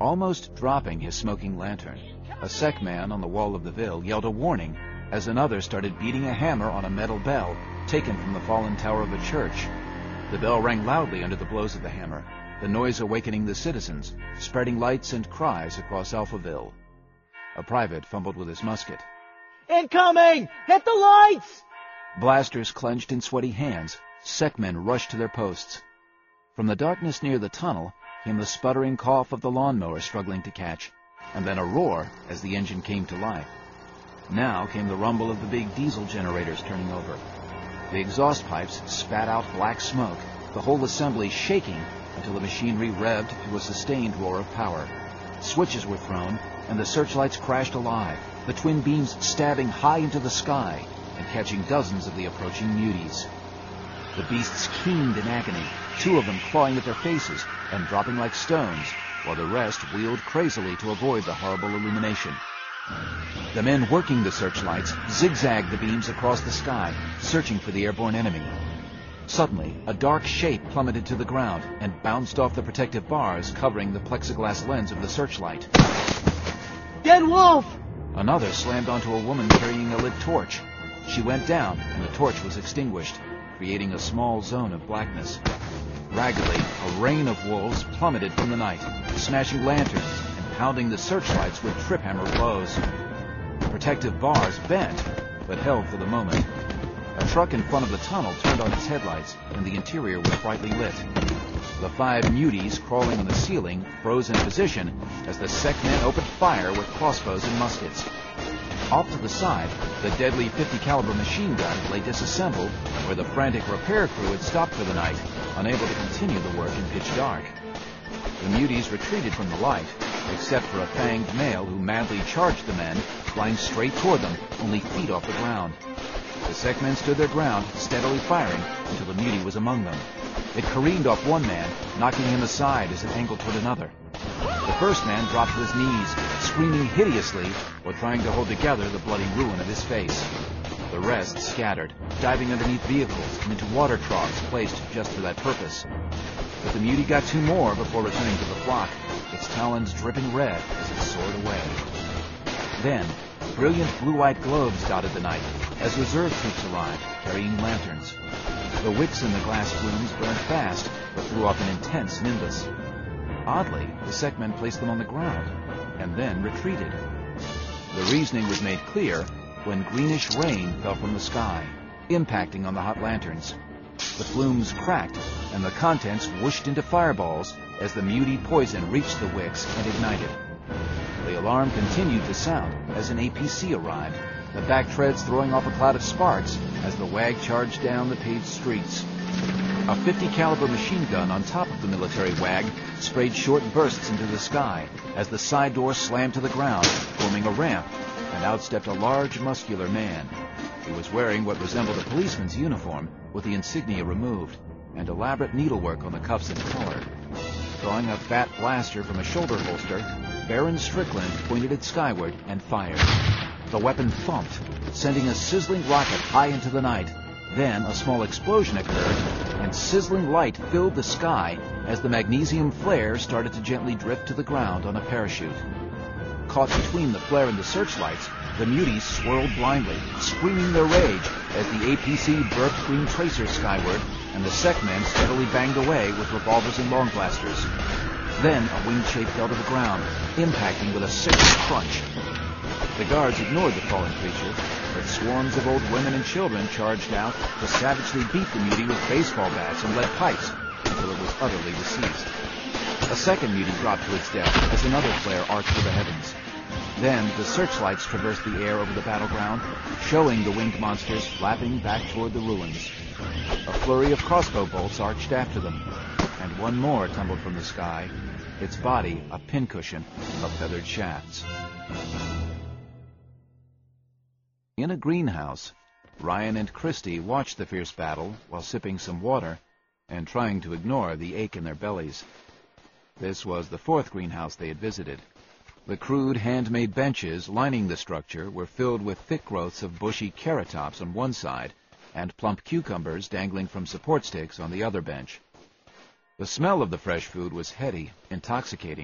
Almost dropping his smoking lantern, a SEC man on the wall of the Ville yelled a warning as another started beating a hammer on a metal bell taken from the fallen tower of a church. The bell rang loudly under the blows of the hammer, the noise awakening the citizens, spreading lights and cries across Alphaville. A private fumbled with his musket. "Incoming! Hit the lights!" Blasters clenched in sweaty hands. SEC men rushed to their posts. From the darkness near the tunnel came the sputtering cough of the lawnmower struggling to catch, and then a roar as the engine came to life. Now came the rumble of the big diesel generators turning over. The exhaust pipes spat out black smoke, the whole assembly shaking until the machinery revved to a sustained roar of power. Switches were thrown, and the searchlights crashed alive, the twin beams stabbing high into the sky and catching dozens of the approaching muties. The beasts keened in agony, 2 of them clawing at their faces and dropping like stones, while the rest wheeled crazily to avoid the horrible illumination. The men working the searchlights zigzagged the beams across the sky, searching for the airborne enemy. Suddenly, a dark shape plummeted to the ground and bounced off the protective bars covering the plexiglass lens of the searchlight. "Dead wolf!" Another slammed onto a woman carrying a lit torch. She went down, and the torch was extinguished, creating a small zone of blackness. Raggedly, a rain of wolves plummeted from the night, smashing lanterns and pounding the searchlights with trip-hammer blows. Protective bars bent, but held for the moment. A truck in front of the tunnel turned on its headlights, and the interior was brightly lit. The 5 muties crawling on the ceiling froze in position as the SEC men opened fire with crossbows and muskets. Off to the side, the deadly 50 caliber machine gun lay disassembled where the frantic repair crew had stopped for the night, unable to continue the work in pitch dark. The muties retreated from the light, except for a fanged male who madly charged the men, flying straight toward them, only feet off the ground. The SEC men stood their ground, steadily firing, until the mutie was among them. It careened off one man, knocking him aside as it angled toward another. The first man dropped to his knees, screaming hideously while trying to hold together the bloody ruin of his face. The rest scattered, diving underneath vehicles and into water troughs placed just for that purpose. But the mutie got 2 more before returning to the flock, its talons dripping red as it soared away. Then, brilliant blue-white globes dotted the night as reserve troops arrived, carrying lanterns. The wicks in the glass flumes burned fast, but threw off an intense nimbus. Oddly, the SEC men placed them on the ground, and then retreated. The reasoning was made clear when greenish rain fell from the sky, impacting on the hot lanterns. The flumes cracked, and the contents whooshed into fireballs as the mutie poison reached the wicks and ignited. The alarm continued to sound as an APC arrived, the back treads throwing off a cloud of sparks as the WAG charged down the paved streets. A 50 caliber machine gun on top of the military WAG sprayed short bursts into the sky as the side door slammed to the ground, forming a ramp, and out stepped a large, muscular man. He was wearing what resembled a policeman's uniform, with the insignia removed, and elaborate needlework on the cuffs and collar. Drawing a fat blaster from a shoulder holster, Baron Strickland pointed it skyward and fired. The weapon thumped, sending a sizzling rocket high into the night. Then a small explosion occurred, and sizzling light filled the sky as the magnesium flare started to gently drift to the ground on a parachute. Caught between the flare and the searchlights, the muties swirled blindly, screaming their rage as the APC burped green tracers skyward, and the SEC men steadily banged away with revolvers and long blasters. Then a winged shape fell to the ground, impacting with a sickening crunch. The guards ignored the fallen creature, but swarms of old women and children charged out to savagely beat the mutie with baseball bats and lead pipes until it was utterly deceased. A second mutie dropped to its death as another flare arched to the heavens. Then the searchlights traversed the air over the battleground, showing the winged monsters flapping back toward the ruins. A flurry of crossbow bolts arched after them, and one more tumbled from the sky, its body a pincushion of feathered shafts. In a greenhouse, Ryan and Christy watched the fierce battle while sipping some water and trying to ignore the ache in their bellies. This was the 4th greenhouse they had visited. The crude handmade benches lining the structure were filled with thick growths of bushy carrot tops on one side and plump cucumbers dangling from support sticks on the other bench. The smell of the fresh food was heady, intoxicating,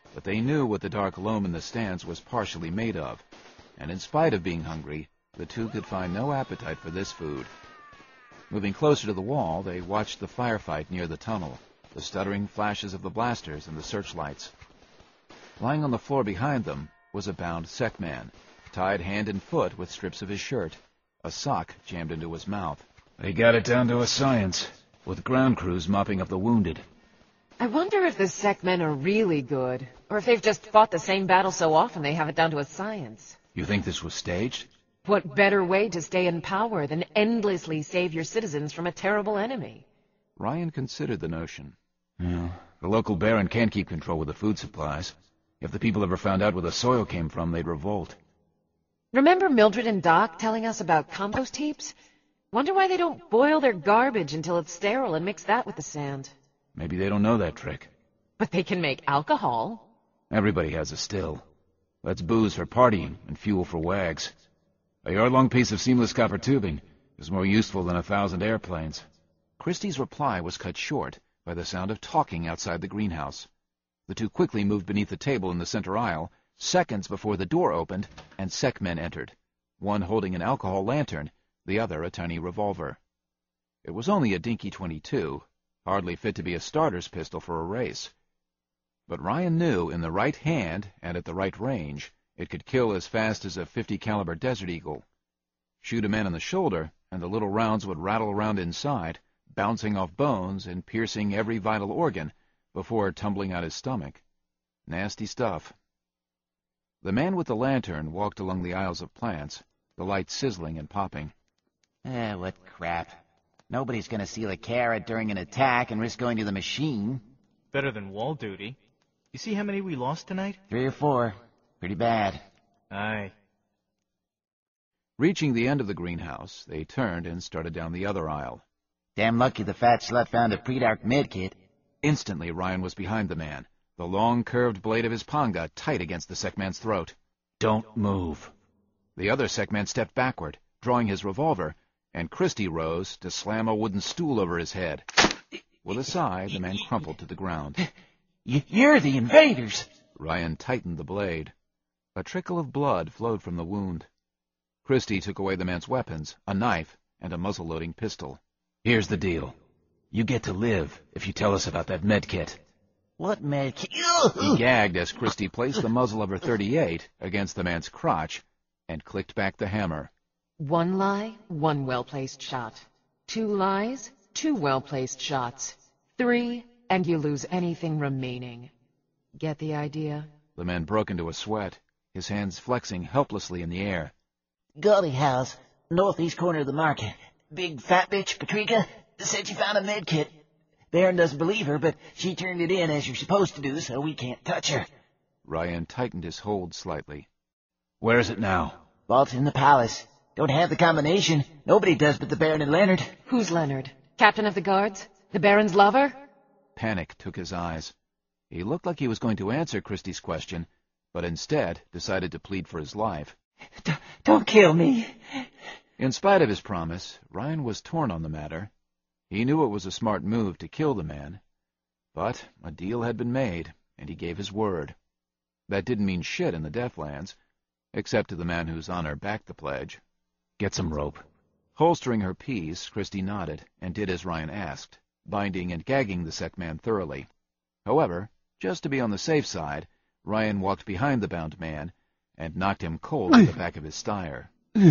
but they knew what the dark loam in the stands was partially made of, and in spite of being hungry, the two could find no appetite for this food. Moving closer to the wall, they watched the firefight near the tunnel, the stuttering flashes of the blasters and the searchlights. Lying on the floor behind them was a bound Sekman, tied hand and foot with strips of his shirt, a sock jammed into his mouth. They got it down to a science, with ground crews mopping up the wounded. I wonder if the Sekmen are really good, or if they've just fought the same battle so often they have it down to a science. You think this was staged? What better way to stay in power than endlessly save your citizens from a terrible enemy? Ryan considered the notion. Yeah, the local baron can't keep control with the food supplies. If the people ever found out where the soil came from, they'd revolt. Remember Mildred and Doc telling us about compost heaps? Wonder why they don't boil their garbage until it's sterile and mix that with the sand. Maybe they don't know that trick. But they can make alcohol. Everybody has a still. That's booze for partying and fuel for wags. A yard-long piece of seamless copper tubing is more useful than 1,000 airplanes. Christie's reply was cut short by the sound of talking outside the greenhouse. The two quickly moved beneath the table in the center aisle, seconds before the door opened and Sekmen entered, one holding an alcohol lantern, the other a tiny revolver. It was only a dinky .22, hardly fit to be a starter's pistol for a race. But Ryan knew in the right hand and at the right range, it could kill as fast as a .50 caliber Desert Eagle. Shoot a man in the shoulder, and the little rounds would rattle around inside, bouncing off bones and piercing every vital organ before tumbling out his stomach. Nasty stuff. The man with the lantern walked along the aisles of plants, the light sizzling and popping. What crap. Nobody's gonna steal a carrot during an attack and risk going to the machine. Better than wall duty. You see how many we lost tonight? 3 or 4. Pretty bad. Aye. Reaching the end of the greenhouse, they turned and started down the other aisle. Damn lucky the fat slut found a pre-dark medkit. Instantly, Ryan was behind the man, the long, curved blade of his panga tight against the Sekman's throat. Don't move. The other Sekman stepped backward, drawing his revolver, and Christie rose to slam a wooden stool over his head. With a sigh, the man crumpled to the ground. You're the invaders! Ryan tightened the blade. A trickle of blood flowed from the wound. Christie took away the man's weapons, a knife, and a muzzle-loading pistol. Here's the deal. You get to live if you tell us about that medkit. What medkit? He gagged as Christie placed the muzzle of her .38 against the man's crotch and clicked back the hammer. 1 lie, 1 well-placed shot. 2 lies, 2 well-placed shots. 3, and you lose anything remaining. Get the idea? The man broke into a sweat, his hands flexing helplessly in the air. Gully House, northeast corner of the market. Big fat bitch, Patrika, said she found a medkit. Baron doesn't believe her, but she turned it in as you're supposed to do, so we can't touch her. Ryan tightened his hold slightly. Where is it now? Vault's in the palace. Don't have the combination. Nobody does but the Baron and Leonard. Who's Leonard? Captain of the guards? The Baron's lover? Panic took his eyes. He looked like he was going to answer Christie's question, but instead decided to plead for his life. Don't kill me. In spite of his promise, Ryan was torn on the matter. He knew it was a smart move to kill the man, but a deal had been made, and he gave his word. That didn't mean shit in the Deathlands, except to the man whose honor backed the pledge. Get some rope. Holstering her piece, Christie nodded and did as Ryan asked, binding and gagging the Sekman thoroughly. However, just to be on the safe side, Ryan walked behind the bound man and knocked him cold with the back of his styer.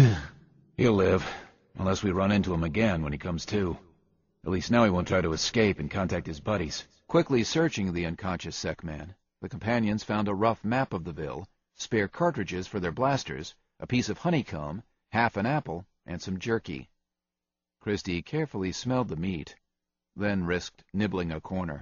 He'll live, unless we run into him again when he comes to. At least now he won't try to escape and contact his buddies. Quickly searching the unconscious Sekman, the companions found a rough map of the Ville, spare cartridges for their blasters, a piece of honeycomb, half an apple, and some jerky. Christie carefully smelled the meat, then risked nibbling a corner.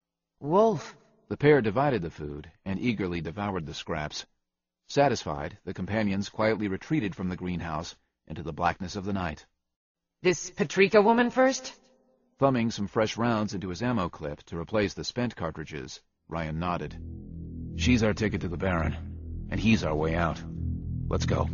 Wolf. The pair divided the food and eagerly devoured the scraps. Satisfied, the companions quietly retreated from the greenhouse into the blackness of the night. This Patrika woman first? Thumbing some fresh rounds into his ammo clip to replace the spent cartridges, Ryan nodded. She's our ticket to the Baron, and he's our way out. Let's go.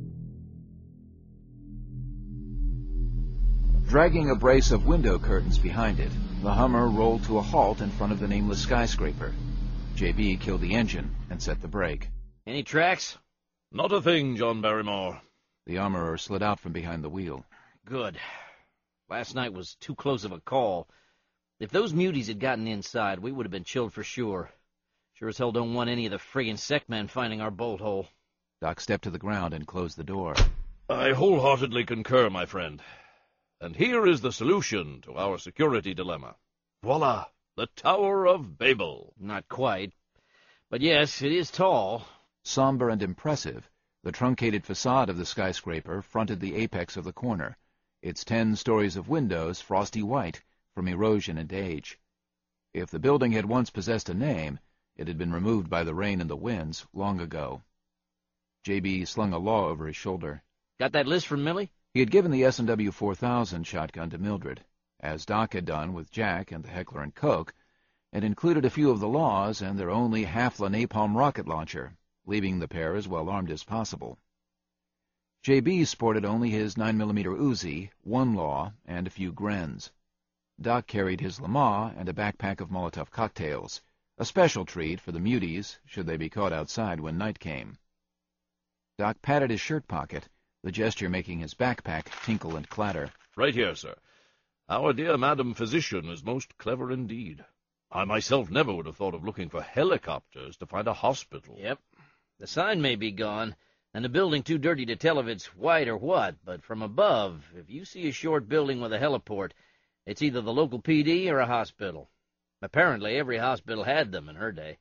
Dragging a brace of window curtains behind it, the Hummer rolled to a halt in front of the nameless skyscraper. JB killed the engine and set the brake. Any tracks? Not a thing, John Barrymore. The armorer slid out from behind the wheel. Good. Last night was too close of a call. If those muties had gotten inside, we would have been chilled for sure. Sure as hell don't want any of the friggin' Secmen finding our bolt hole. Doc stepped to the ground and closed the door. I wholeheartedly concur, my friend. And here is the solution to our security dilemma. Voila! The Tower of Babel. Not quite. But yes, it is tall. Somber and impressive, the truncated facade of the skyscraper fronted the apex of the corner, its 10 stories of windows frosty white from erosion and age. If the building had once possessed a name, it had been removed by the rain and the winds long ago. J.B. slung a law over his shoulder. Got that list from Millie? He had given the S&W 4000 shotgun to Mildred, as Doc had done with Jack and the Heckler & Koch, and included a few of the laws and their only Hafla napalm rocket launcher, leaving the pair as well armed as possible. J.B. sported only his 9mm Uzi, 1 law, and a few Grens. Doc carried his Lama and a backpack of Molotov cocktails, a special treat for the muties should they be caught outside when night came. Doc patted his shirt pocket, the gesture making his backpack tinkle and clatter. Right here, sir. Our dear Madam Physician is most clever indeed. I myself never would have thought of looking for helicopters to find a hospital. Yep. The sign may be gone, and the building too dirty to tell if it's white or what, but from above, if you see a short building with a heliport, it's either the local PD or a hospital. Apparently every hospital had them in her day.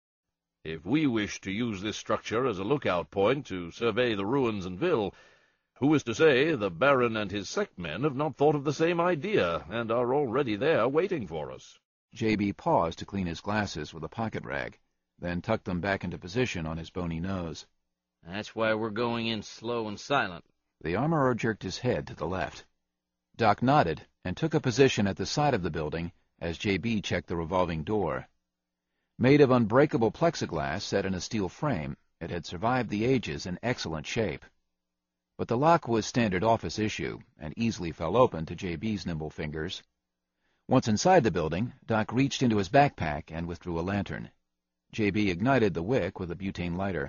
If we wish to use this structure as a lookout point to survey the ruins and Ville, who is to say the Baron and his sectmen have not thought of the same idea and are already there waiting for us? J.B. paused to clean his glasses with a pocket rag, then tucked them back into position on his bony nose. That's why we're going in slow and silent. The armorer jerked his head to the left. Doc nodded and took a position at the side of the building as J.B. checked the revolving door. Made of unbreakable plexiglass set in a steel frame, it had survived the ages in excellent shape. But the lock was standard office issue and easily fell open to J.B.'s nimble fingers. Once inside the building, Doc reached into his backpack and withdrew a lantern. J.B. ignited the wick with a butane lighter.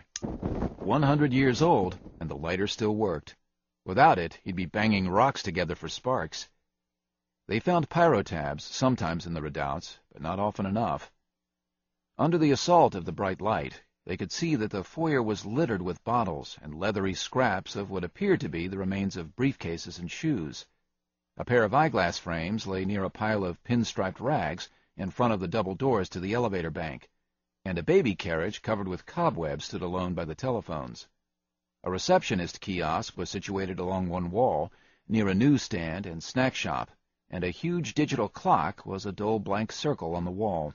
100 years old, and the lighter still worked. Without it, he'd be banging rocks together for sparks. They found pyrotabs sometimes in the redoubts, but not often enough. Under the assault of the bright light, they could see that the foyer was littered with bottles and leathery scraps of what appeared to be the remains of briefcases and shoes. A pair of eyeglass frames lay near a pile of pinstriped rags in front of the double doors to the elevator bank, and a baby carriage covered with cobwebs stood alone by the telephones. A receptionist kiosk was situated along one wall, near a newsstand and snack shop, and a huge digital clock was a dull blank circle on the wall.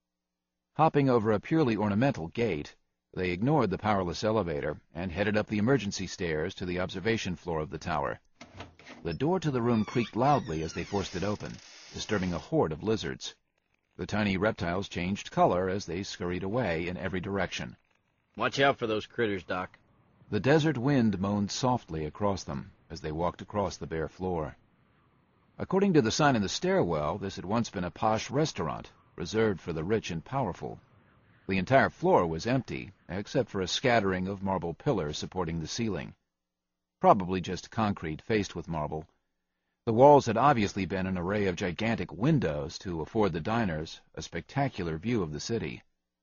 Hopping over a purely ornamental gate, they ignored the powerless elevator and headed up the emergency stairs to the observation floor of the tower. The door to the room creaked loudly as they forced it open, disturbing a horde of lizards. The tiny reptiles changed color as they scurried away in every direction. Watch out for those critters, Doc. The desert wind moaned softly across them as they walked across the bare floor. According to the sign in the stairwell, this had once been a posh restaurant, reserved for the rich and powerful. The entire floor was empty, except for a scattering of marble pillars supporting the ceiling. Probably just concrete faced with marble. The walls had obviously been an array of gigantic windows to afford the diners a spectacular view of the city.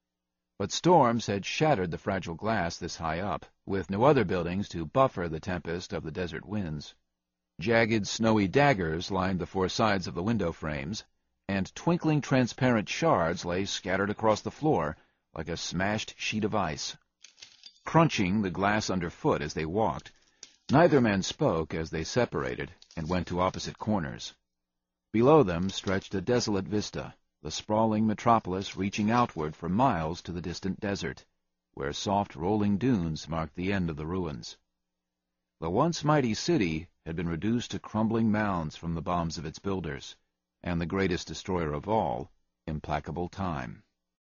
But storms had shattered the fragile glass this high up, with no other buildings to buffer the tempest of the desert winds. Jagged, snowy daggers lined the four sides of the window frames, and twinkling transparent shards lay scattered across the floor like a smashed sheet of ice. Crunching the glass underfoot as they walked, neither man spoke as they separated and went to opposite corners. Below them stretched a desolate vista, the sprawling metropolis reaching outward for miles to the distant desert, where soft rolling dunes marked the end of the ruins. The once mighty city had been reduced to crumbling mounds from the bombs of its builders, and the greatest destroyer of all, implacable time.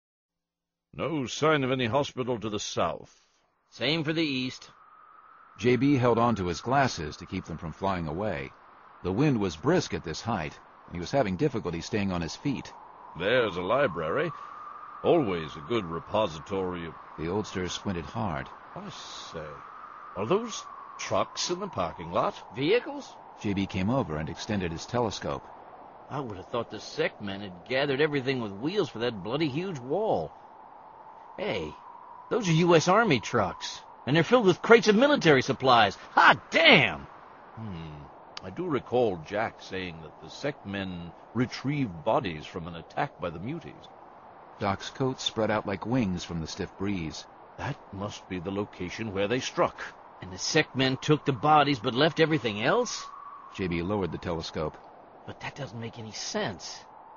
No sign of any hospital to the south. Same for the east. J.B. held on to his glasses to keep them from flying away. The wind was brisk at this height, and he was having difficulty staying on his feet. There's a library. Always a good repository of... The oldster squinted hard. I say, are those trucks in the parking lot? Vehicles? JB came over and extended his telescope. I would have thought the sect men had gathered everything with wheels for that bloody huge wall. Hey, those are U.S. Army trucks, and they're filled with crates of military supplies. Hot damn! I do recall Jack saying that the sect men retrieved bodies from an attack by the muties. Doc's coat spread out like wings from the stiff breeze. That must be the location where they struck. And the sect men took the bodies but left everything else? JB lowered the telescope. But that doesn't make any sense.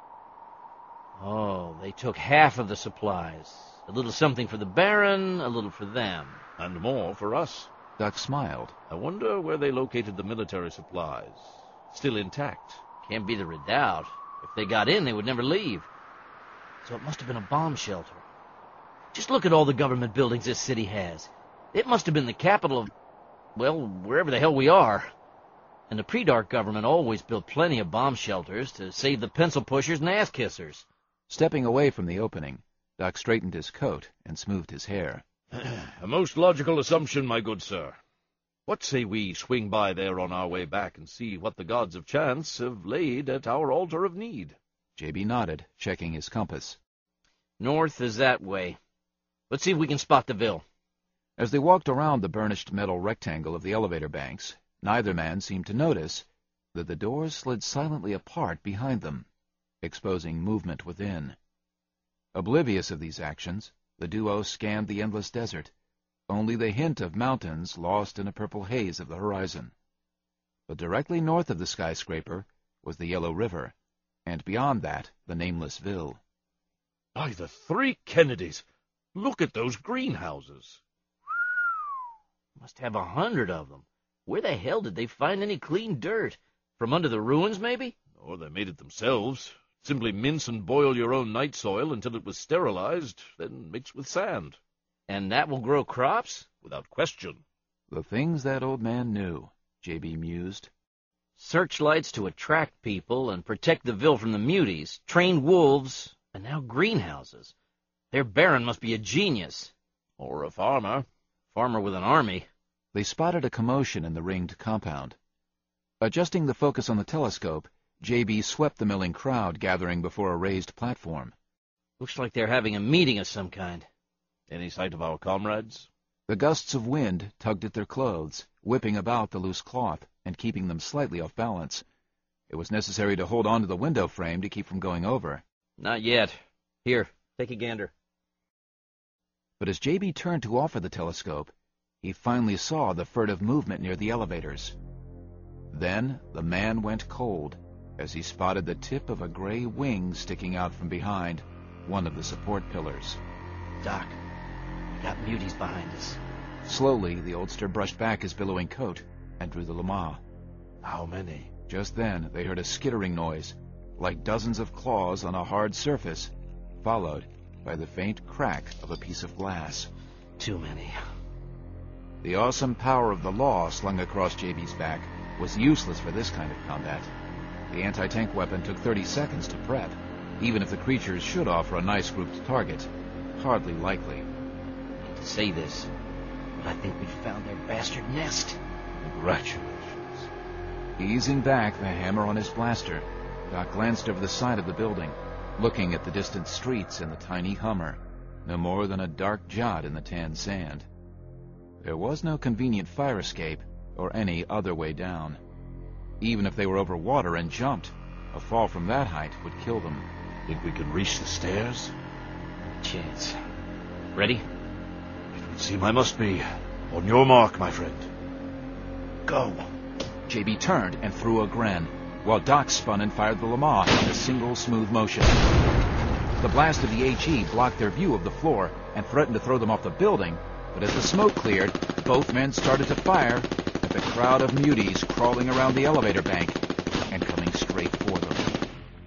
Oh, they took half of the supplies. A little something for the Baron, a little for them. And more for us. Doc smiled. I wonder where they located the military supplies. Still intact. Can't be the Redoubt. If they got in, they would never leave. So it must have been a bomb shelter. Just look at all the government buildings this city has. It must have been the capital of, well, wherever the hell we are. And the pre-dark government always built plenty of bomb shelters to save the pencil pushers and ass-kissers. Stepping away from the opening, Doc straightened his coat and smoothed his hair. A most logical assumption, my good sir. What say we swing by there on our way back and see what the gods of chance have laid at our altar of need? JB nodded, checking his compass. North is that way. Let's see if we can spot the Ville. As they walked around the burnished metal rectangle of the elevator banks, neither man seemed to notice that the doors slid silently apart behind them, exposing movement within. Oblivious of these actions, the duo scanned the endless desert, only the hint of mountains lost in a purple haze of the horizon. But directly north of the skyscraper was the Yellow River, and beyond that the nameless Ville. By the 3 Kennedys! Look at those greenhouses! Must have 100 of them. Where the hell did they find any clean dirt? From under the ruins, maybe? Or they made it themselves. Simply mince and boil your own night soil until it was sterilized, then mix with sand. And that will grow crops? Without question. The things that old man knew, JB mused. Searchlights to attract people and protect the Ville from the muties, trained wolves, and now greenhouses. Their Baron must be a genius. Or a farmer. Farmer with an army. They spotted a commotion in the ringed compound. Adjusting the focus on the telescope, JB swept the milling crowd gathering before a raised platform. Looks like they're having a meeting of some kind. Any sight of our comrades? The gusts of wind tugged at their clothes, whipping about the loose cloth and keeping them slightly off balance. It was necessary to hold on to the window frame to keep from going over. Not yet. Here, take a gander. But as JB turned to offer the telescope, he finally saw the furtive movement near the elevators. Then the man went cold as he spotted the tip of a gray wing sticking out from behind one of the support pillars. Doc, we got muties behind us. Slowly, the oldster brushed back his billowing coat and drew the lama. How many? Just then, they heard a skittering noise, like dozens of claws on a hard surface, followed by the faint crack of a piece of glass. Too many. The awesome power of the law slung across JB's back was useless for this kind of combat. The anti-tank weapon took 30 seconds to prep, even if the creatures should offer a nice grouped target. Hardly likely. I hate to say this, but I think we've found their bastard nest. Congratulations. Easing back the hammer on his blaster, Doc glanced over the side of the building, looking at the distant streets and the tiny Hummer, no more than a dark jot in the tan sand. There was no convenient fire escape or any other way down. Even if they were over water and jumped, a fall from that height would kill them. Think we can reach the stairs? Chance. Ready? It would seem I must be. On your mark, my friend. Go. JB turned and threw a gren, while Doc spun and fired the Lama in a single smooth motion. The blast of the HE blocked their view of the floor and threatened to throw them off the building, but as the smoke cleared, both men started to fire at the crowd of muties crawling around the elevator bank and coming straight for them.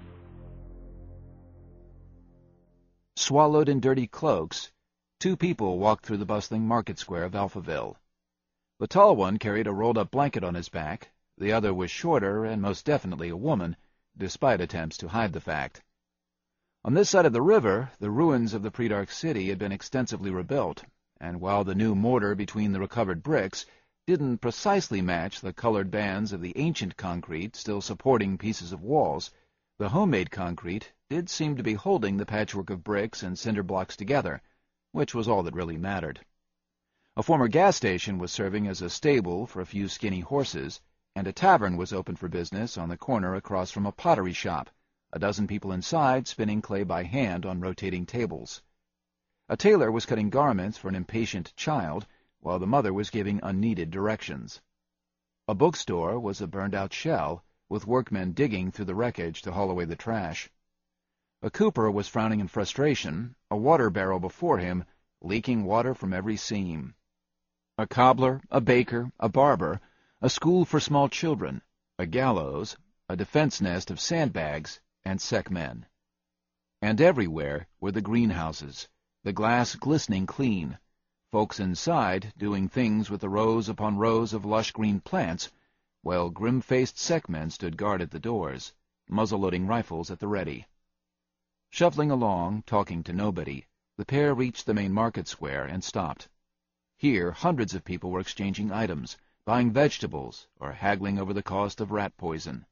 Swallowed in dirty cloaks, 2 people walked through the bustling market square of Alphaville. The tall one carried a rolled-up blanket on his back. The other was shorter and most definitely a woman, despite attempts to hide the fact. On this side of the river, the ruins of the pre-dark city had been extensively rebuilt, and while the new mortar between the recovered bricks didn't precisely match the colored bands of the ancient concrete still supporting pieces of walls, the homemade concrete did seem to be holding the patchwork of bricks and cinder blocks together, which was all that really mattered. A former gas station was serving as a stable for a few skinny horses, and a tavern was open for business on the corner across from a pottery shop, a dozen people inside spinning clay by hand on rotating tables. A tailor was cutting garments for an impatient child, while the mother was giving unneeded directions. A bookstore was a burned-out shell, with workmen digging through the wreckage to haul away the trash. A cooper was frowning in frustration, a water barrel before him, leaking water from every seam. A cobbler, a baker, a barber, a school for small children, a gallows, a defense nest of sandbags, and sec men. And everywhere were the greenhouses, the glass glistening clean, folks inside doing things with the rows upon rows of lush green plants, while grim-faced sec men stood guard at the doors, muzzle-loading rifles at the ready. Shuffling along, talking to nobody, the pair reached the main market square and stopped. Here hundreds of people were exchanging items, buying vegetables, or haggling over the cost of rat poison.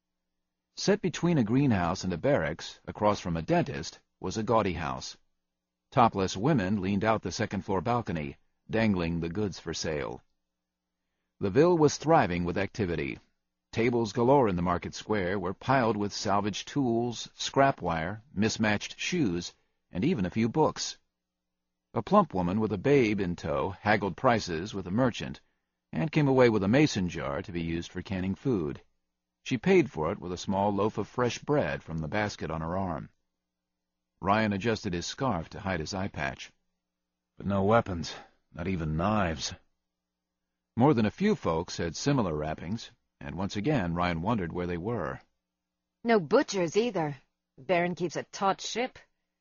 Set between a greenhouse and a barracks, across from a dentist, was a gaudy house. Topless women leaned out the second-floor balcony, dangling the goods for sale. The ville was thriving with activity. Tables galore in the market square were piled with salvaged tools, scrap wire, mismatched shoes, and even a few books. A plump woman with a babe in tow haggled prices with a merchant, and came away with a mason jar to be used for canning food. She paid for it with a small loaf of fresh bread from the basket on her arm. Ryan adjusted his scarf to hide his eye patch. But no weapons, not even knives. More than a few folks had similar wrappings, and once again Ryan wondered where they were. No butchers either. Baron keeps a taut ship.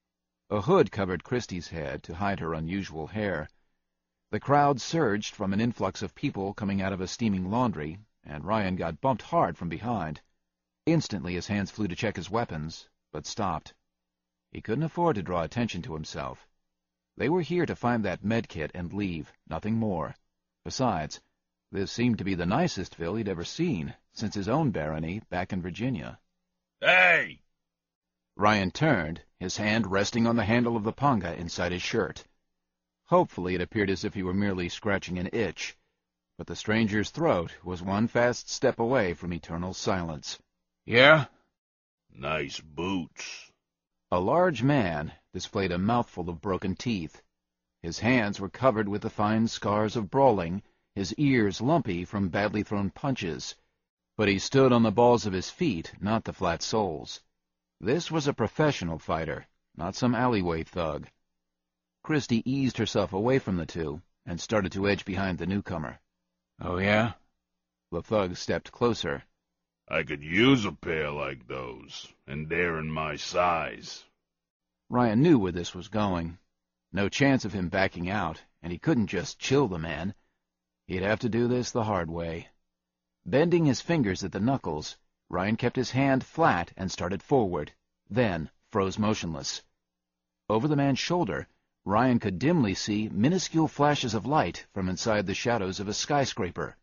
A hood covered Christie's head to hide her unusual hair. The crowd surged from an influx of people coming out of a steaming laundry, and Ryan got bumped hard from behind. Instantly his hands flew to check his weapons, but stopped. He couldn't afford to draw attention to himself. They were here to find that medkit and leave, nothing more. Besides, this seemed to be the nicest ville he'd ever seen since his own barony back in Virginia. Hey! Ryan turned, his hand resting on the handle of the panga inside his shirt. Hopefully it appeared as if he were merely scratching an itch, but the stranger's throat was one fast step away from eternal silence. Yeah? Nice boots. A large man displayed a mouthful of broken teeth. His hands were covered with the fine scars of brawling, his ears lumpy from badly thrown punches. But he stood on the balls of his feet, not the flat soles. This was a professional fighter, not some alleyway thug. Christie eased herself away from the two and started to edge behind the newcomer. Oh, yeah? The thug stepped closer. I could use a pair like those, and they're in my size. Ryan knew where this was going. No chance of him backing out, and he couldn't just chill the man. He'd have to do this the hard way. Bending his fingers at the knuckles, Ryan kept his hand flat and started forward, then froze motionless. Over the man's shoulder, Ryan could dimly see minuscule flashes of light from inside the shadows of a skyscraper.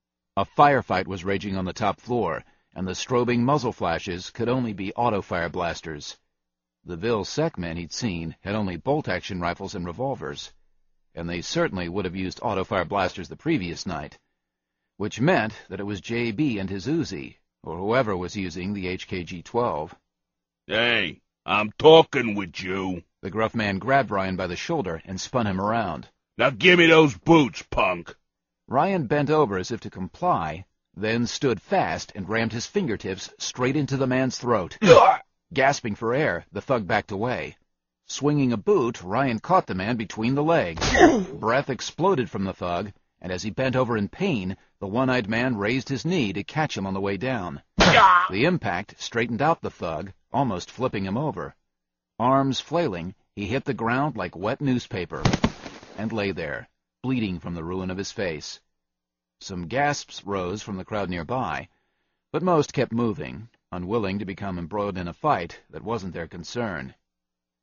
A firefight was raging on the top floor, and the strobing muzzle flashes could only be auto-fire blasters. The Ville sec men he'd seen had only bolt-action rifles and revolvers, and they certainly would have used auto-fire blasters the previous night, which meant that it was J.B. and his Uzi, or whoever was using the HKG-12. Hey, I'm talking with you. The gruff man grabbed Ryan by the shoulder and spun him around. Now give me those boots, punk. Ryan bent over as if to comply, then stood fast and rammed his fingertips straight into the man's throat. Gasping for air, the thug backed away. Swinging a boot, Ryan caught the man between the legs. Breath exploded from the thug, and as he bent over in pain, the one-eyed man raised his knee to catch him on the way down. The impact straightened out the thug, almost flipping him over. Arms flailing, he hit the ground like wet newspaper, and lay there, bleeding from the ruin of his face. Some gasps rose from the crowd nearby, but most kept moving, unwilling to become embroiled in a fight that wasn't their concern.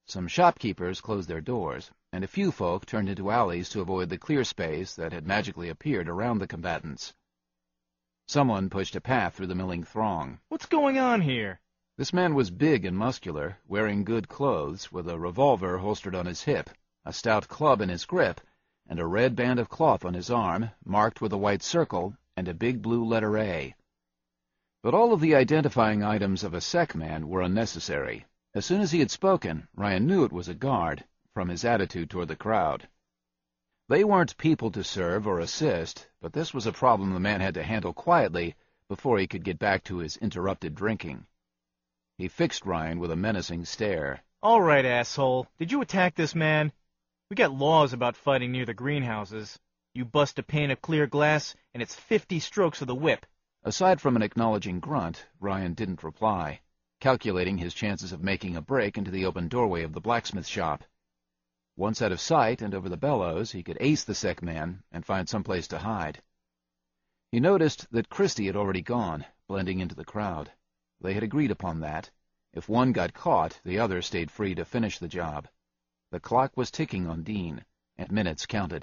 Some shopkeepers closed their doors, and a few folk turned into alleys to avoid the clear space that had magically appeared around the combatants. Someone pushed a path through the milling throng. What's going on here? This man was big and muscular, wearing good clothes, with a revolver holstered on his hip, a stout club in his grip, and a red band of cloth on his arm, marked with a white circle and a big blue letter A. But all of the identifying items of a sec man were unnecessary. As soon as he had spoken, Ryan knew it was a guard, from his attitude toward the crowd. They weren't people to serve or assist, but this was a problem the man had to handle quietly before he could get back to his interrupted drinking. He fixed Ryan with a menacing stare. All right, asshole. Did you attack this man? We got laws about fighting near the greenhouses. You bust a pane of clear glass, and it's 50 strokes of the whip. Aside from an acknowledging grunt, Ryan didn't reply, calculating his chances of making a break into the open doorway of the blacksmith shop. Once out of sight and over the bellows, he could ace the sec man and find some place to hide. He noticed that Christie had already gone, blending into the crowd. They had agreed upon that. If one got caught, the other stayed free to finish the job. The clock was ticking on Dean, and minutes counted.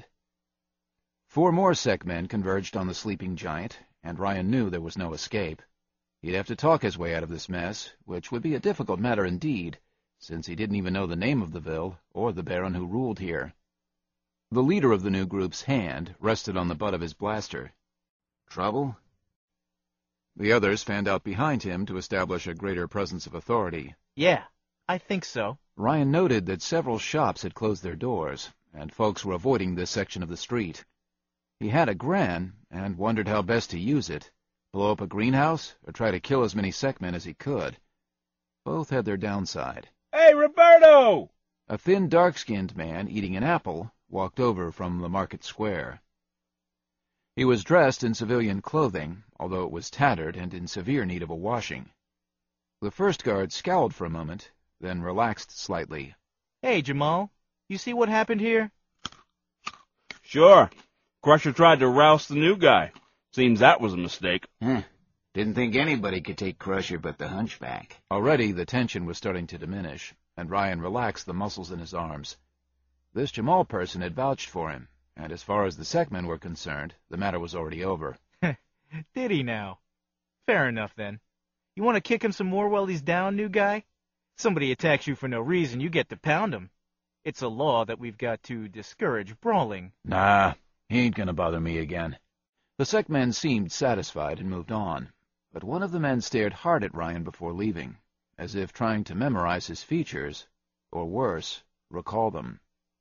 4 more sec men converged on the sleeping giant, and Ryan knew there was no escape. He'd have to talk his way out of this mess, which would be a difficult matter indeed, since he didn't even know the name of the Ville or the Baron who ruled here. The leader of the new group's hand rested on the butt of his blaster. Trouble? The others fanned out behind him to establish a greater presence of authority. Yeah, I think so. Ryan noted that several shops had closed their doors, and folks were avoiding this section of the street. He had a gran, and wondered how best to use it. Blow up a greenhouse, or try to kill as many sec men as he could. Both had their downside. Hey, Roberto! A thin, dark-skinned man eating an apple walked over from the market square. He was dressed in civilian clothing, although it was tattered and in severe need of a washing. The first guard scowled for a moment, then relaxed slightly. Hey, Jamal, you see what happened here? Sure. Crusher tried to roust the new guy. Seems that was a mistake. Didn't think anybody could take Crusher but the hunchback. Already the tension was starting to diminish, and Ryan relaxed the muscles in his arms. This Jamal person had vouched for him, and as far as the sec men were concerned, the matter was already over. Did he now? Fair enough, then. You want to kick him some more while he's down, new guy? Somebody attacks you for no reason, you get to pound him. It's a law that we've got to discourage brawling. Nah, he ain't gonna bother me again. The sec men seemed satisfied and moved on, but one of the men stared hard at Ryan before leaving, as if trying to memorize his features, or worse, recall them.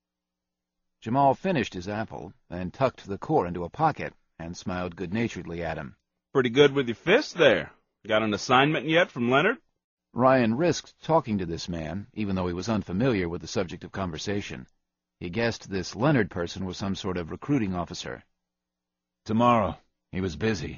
Jamal finished his apple, then tucked the core into a pocket, and smiled good-naturedly at him. Pretty good with your fist there. Got an assignment yet from Leonard? Ryan risked talking to this man, even though he was unfamiliar with the subject of conversation. He guessed this Leonard person was some sort of recruiting officer. Tomorrow. He was busy.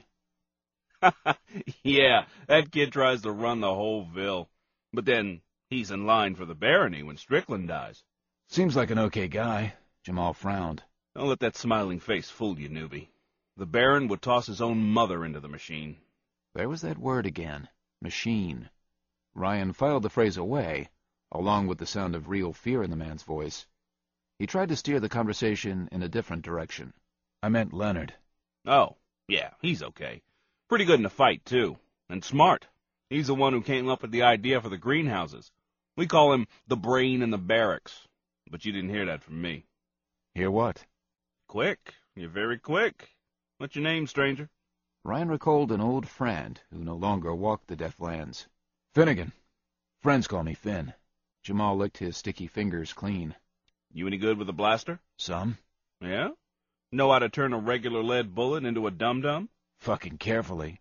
Yeah, that kid tries to run the whole Ville. But then he's in line for the barony when Strickland dies. Seems like an okay guy. Jamal frowned. Don't let that smiling face fool you, newbie. The Baron would toss his own mother into the machine. There was that word again. Machine. Ryan filed the phrase away, along with the sound of real fear in the man's voice. He tried to steer the conversation in a different direction. I meant Leonard. Oh, yeah, he's okay. Pretty good in a fight, too. And smart. He's the one who came up with the idea for the greenhouses. We call him the brain in the barracks. But you didn't hear that from me. Hear what? Quick. You're very quick. What's your name, stranger? Ryan recalled an old friend who no longer walked the Deathlands. Finnegan. Friends call me Finn. Jamal licked his sticky fingers clean. You any good with a blaster? Some. Yeah? Know how to turn a regular lead bullet into a dum-dum? Fucking carefully.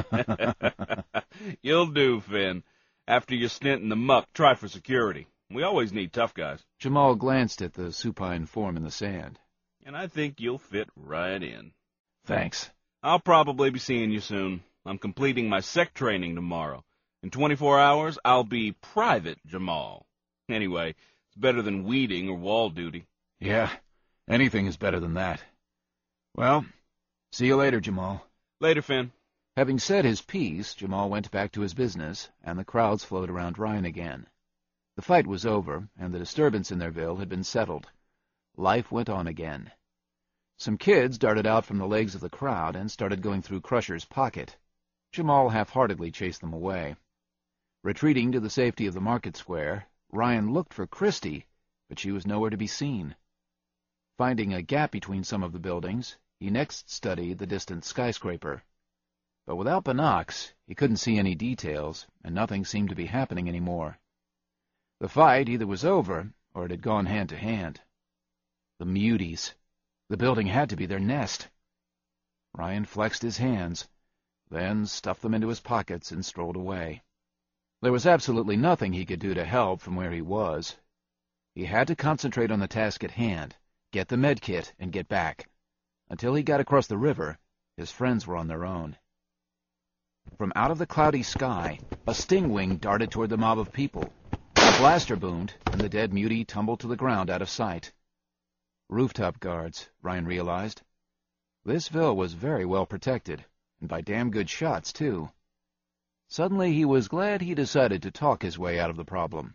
You'll do, Finn. After your stint in the muck, try for security. We always need tough guys. Jamal glanced at the supine form in the sand. And I think you'll fit right in. Thanks. I'll probably be seeing you soon. I'm completing my sec training tomorrow. In 24 hours, I'll be Private Jamal. Anyway, it's better than weeding or wall duty. Yeah, anything is better than that. Well, see you later, Jamal. Later, Finn. Having said his piece, Jamal went back to his business, and the crowds flowed around Ryan again. The fight was over, and the disturbance in their ville had been settled. Life went on again. Some kids darted out from the legs of the crowd and started going through Crusher's pocket. Jamal half-heartedly chased them away. Retreating to the safety of the market square, Ryan looked for Christie, but she was nowhere to be seen. Finding a gap between some of the buildings, he next studied the distant skyscraper. But without binocs, he couldn't see any details, and nothing seemed to be happening anymore. The fight either was over, or it had gone hand-to-hand. The Muties. The building had to be their nest. Ryan flexed his hands, then stuffed them into his pockets and strolled away. There was absolutely nothing he could do to help from where he was. He had to concentrate on the task at hand, get the medkit, and get back. Until he got across the river, his friends were on their own. From out of the cloudy sky, a stingwing darted toward the mob of people. A blaster boomed, and the dead Mutie tumbled to the ground out of sight. Rooftop guards, Ryan realized. This ville was very well protected, and by damn good shots, too. Suddenly he was glad he decided to talk his way out of the problem.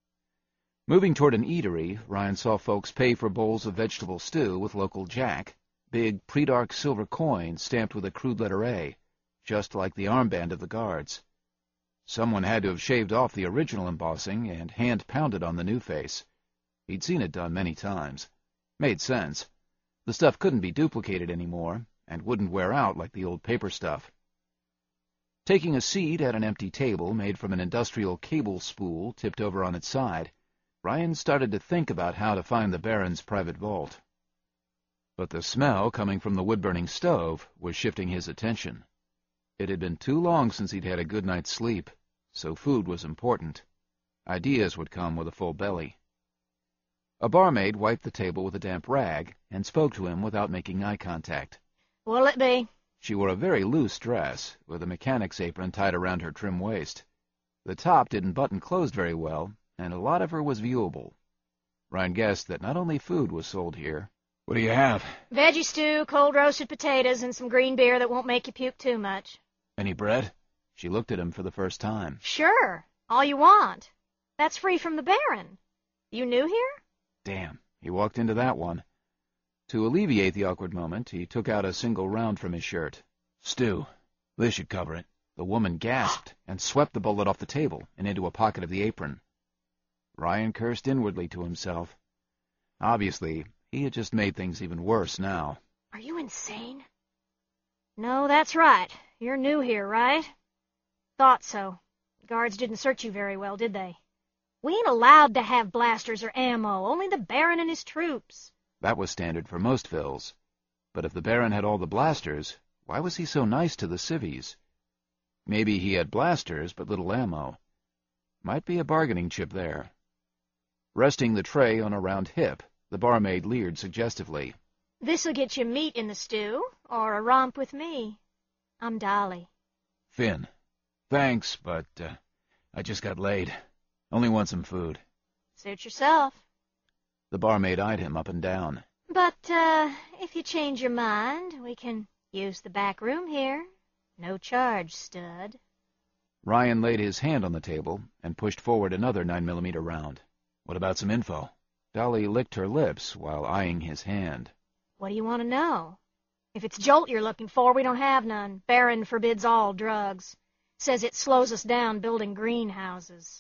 Moving toward an eatery, Ryan saw folks pay for bowls of vegetable stew with local Jack, big pre-dark silver coins stamped with a crude letter A, just like the armband of the guards. Someone had to have shaved off the original embossing and hand-pounded on the new face. He'd seen it done many times. Made sense. The stuff couldn't be duplicated anymore, and wouldn't wear out like the old paper stuff. Taking a seat at an empty table made from an industrial cable spool tipped over on its side, Ryan started to think about how to find the Baron's private vault. But the smell coming from the wood-burning stove was shifting his attention. It had been too long since he'd had a good night's sleep, so food was important. Ideas would come with a full belly. A barmaid wiped the table with a damp rag and spoke to him without making eye contact. What'll it be? She wore a very loose dress, with a mechanic's apron tied around her trim waist. The top didn't button closed very well, and a lot of her was viewable. Ryan guessed that not only food was sold here. What do you have? Veggie stew, cold roasted potatoes, and some green beer that won't make you puke too much. Any bread? She looked at him for the first time. Sure, all you want. That's free from the Baron. You new here? Damn, he walked into that one. To alleviate the awkward moment, he took out a single round from his shirt. Stew. This should cover it. The woman gasped and swept the bullet off the table and into a pocket of the apron. Ryan cursed inwardly to himself. Obviously, he had just made things even worse now. Are you insane? No, that's right. You're new here, right? Thought so. Guards didn't search you very well, did they? We ain't allowed to have blasters or ammo, only the Baron and his troops. That was standard for most villes. But if the Baron had all the blasters, why was he so nice to the civvies? Maybe he had blasters, but little ammo. Might be a bargaining chip there. Resting the tray on a round hip, the barmaid leered suggestively. This'll get you meat in the stew, or a romp with me. I'm Dolly. Finn. Thanks, but I just got laid. Only want some food. Suit yourself. The barmaid eyed him up and down. But, if you change your mind, we can use the back room here. No charge, stud. Ryan laid his hand on the table and pushed forward another 9mm round. What about some info? Dolly licked her lips while eyeing his hand. What do you want to know? If it's Jolt you're looking for, we don't have none. Baron forbids all drugs. Says it slows us down building greenhouses.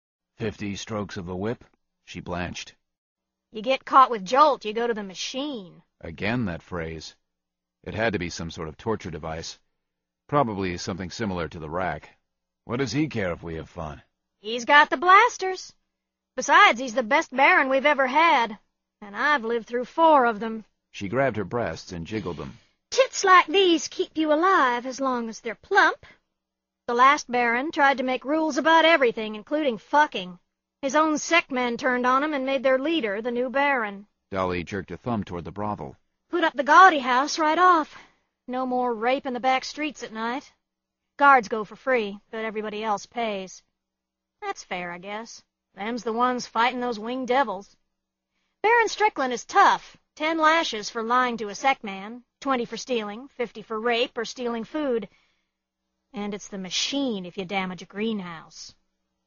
50 strokes of the whip? She blanched. You get caught with Jolt, you go to the machine. Again that phrase. It had to be some sort of torture device. Probably something similar to the rack. What does he care if we have fun? He's got the blasters. Besides, he's the best Baron we've ever had. And I've lived through 4 of them. She grabbed her breasts and jiggled them. Tits like these keep you alive as long as they're plump. The last Baron tried to make rules about everything, including fucking. His own sectmen turned on him and made their leader the new Baron. Dolly jerked a thumb toward the brothel. Put up the gaudy house right off. No more rape in the back streets at night. Guards go for free, but everybody else pays. That's fair, I guess. Them's the ones fighting those winged devils. Baron Strickland is tough. 10 lashes for lying to a sectman, 20 for stealing, 50 for rape or stealing food. And it's the machine if you damage a greenhouse.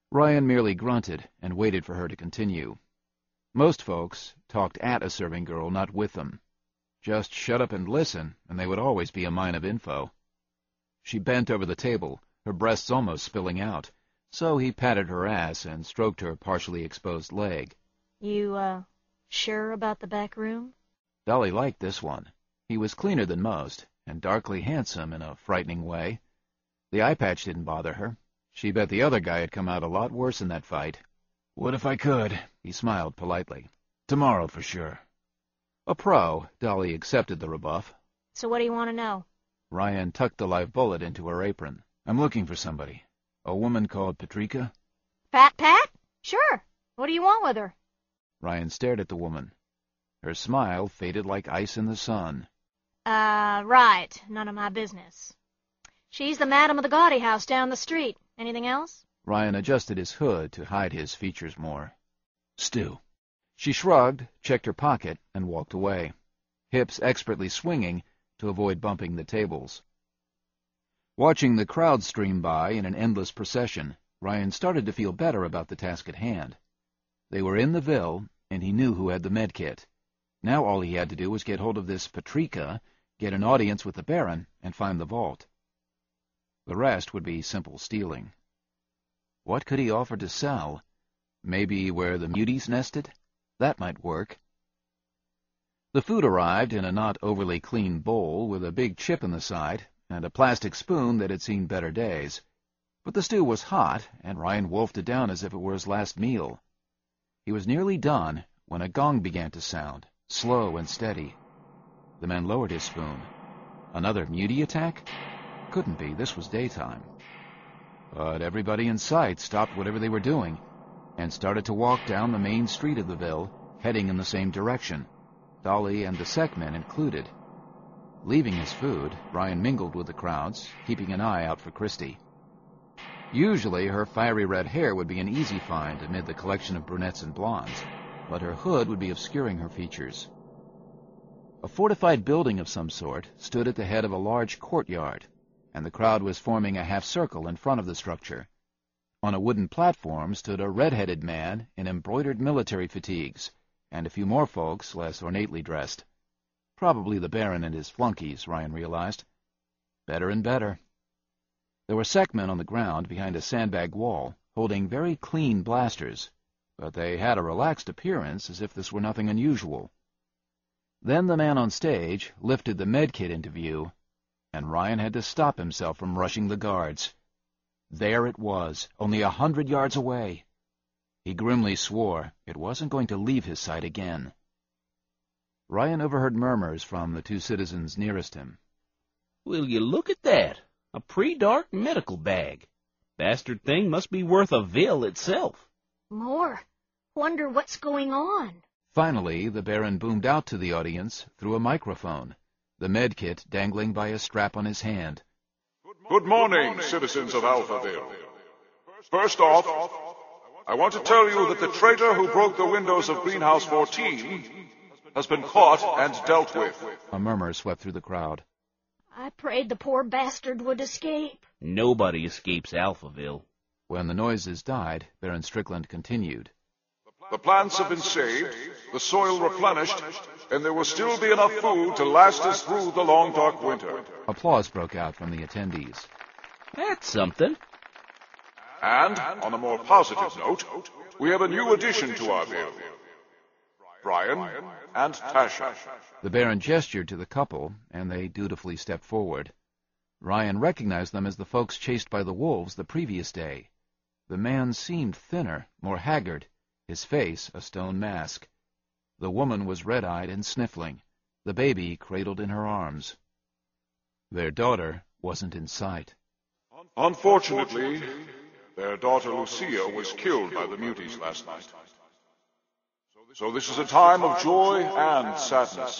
Ryan merely grunted and waited for her to continue. Most folks talked at a serving girl, not with them. Just shut up and listen, and they would always be a mine of info. She bent over the table, her breasts almost spilling out, so he patted her ass and stroked her partially exposed leg. You, sure about the back room? Dolly liked this one. He was cleaner than most, and darkly handsome in a frightening way. The eye patch didn't bother her. She bet the other guy had come out a lot worse in that fight. "Would if I could," he smiled politely. "Tomorrow for sure." A pro, Dolly accepted the rebuff. So what do you want to know? Ryan tucked the live bullet into her apron. "I'm looking for somebody. A woman called Patrika?" Fat Pat? Sure. What do you want with her? Ryan stared at the woman. Her smile faded like ice in the sun. Right. None of my business. She's the madam of the gaudy house down the street. Anything else? Ryan adjusted his hood to hide his features more. "Stu." She shrugged, checked her pocket, and walked away, hips expertly swinging to avoid bumping the tables. Watching the crowd stream by in an endless procession, Ryan started to feel better about the task at hand. They were in the Ville, and he knew who had the medkit. Now all he had to do was get hold of this Patrika, get an audience with the Baron, and find the vault. The rest would be simple stealing. What could he offer to sell? Maybe where the muties nested? That might work. The food arrived in a not overly clean bowl with a big chip in the side and a plastic spoon that had seen better days. But the stew was hot, and Ryan wolfed it down as if it were his last meal. He was nearly done when a gong began to sound, slow and steady. The man lowered his spoon. Another mutie attack? Couldn't be, this was daytime. But everybody in sight stopped whatever they were doing and started to walk down the main street of the Ville, heading in the same direction, Dolly and the Sekmen included. Leaving his food, Ryan mingled with the crowds, keeping an eye out for Christy. Usually her fiery red hair would be an easy find amid the collection of brunettes and blondes, but her hood would be obscuring her features. A fortified building of some sort stood at the head of a large courtyard, and the crowd was forming a half-circle in front of the structure. On a wooden platform stood a red-headed man in embroidered military fatigues, and a few more folks less ornately dressed. Probably the Baron and his flunkies, Ryan realized. Better and better. There were Sekmen on the ground behind a sandbag wall, holding very clean blasters, but they had a relaxed appearance as if this were nothing unusual. Then the man on stage lifted the medkit into view, and Ryan had to stop himself from rushing the guards. There it was, only 100 yards away. He grimly swore it wasn't going to leave his sight again. Ryan overheard murmurs from the two citizens nearest him. "Will you look at that? A pre-dark medical bag. Bastard thing must be worth a Ville itself." More. Wonder what's going on. Finally, the Baron boomed out to the audience through a microphone, the medkit dangling by a strap on his hand. "Good morning, citizens of Alphaville. First off, I want to tell you that the traitor who broke the windows of Greenhouse 14 has been caught and dealt with." A murmur swept through the crowd. I prayed the poor bastard would escape. Nobody escapes Alphaville. When the noises died, Baron Strickland continued. "The plants have been saved, the soil replenished, and there will still be enough food to last us through the long dark winter." Applause broke out from the attendees. That's something. And, on a more positive note, we have a new addition to our Ville. Brian and Tasha. The Baron gestured to the couple, and they dutifully stepped forward. Ryan recognized them as the folks chased by the wolves the previous day. The man seemed thinner, more haggard, his face a stone mask. The woman was red-eyed and sniffling, the baby cradled in her arms. Their daughter wasn't in sight. Unfortunately, their daughter Lucia was killed by the muties last night. So this is a time of joy and sadness.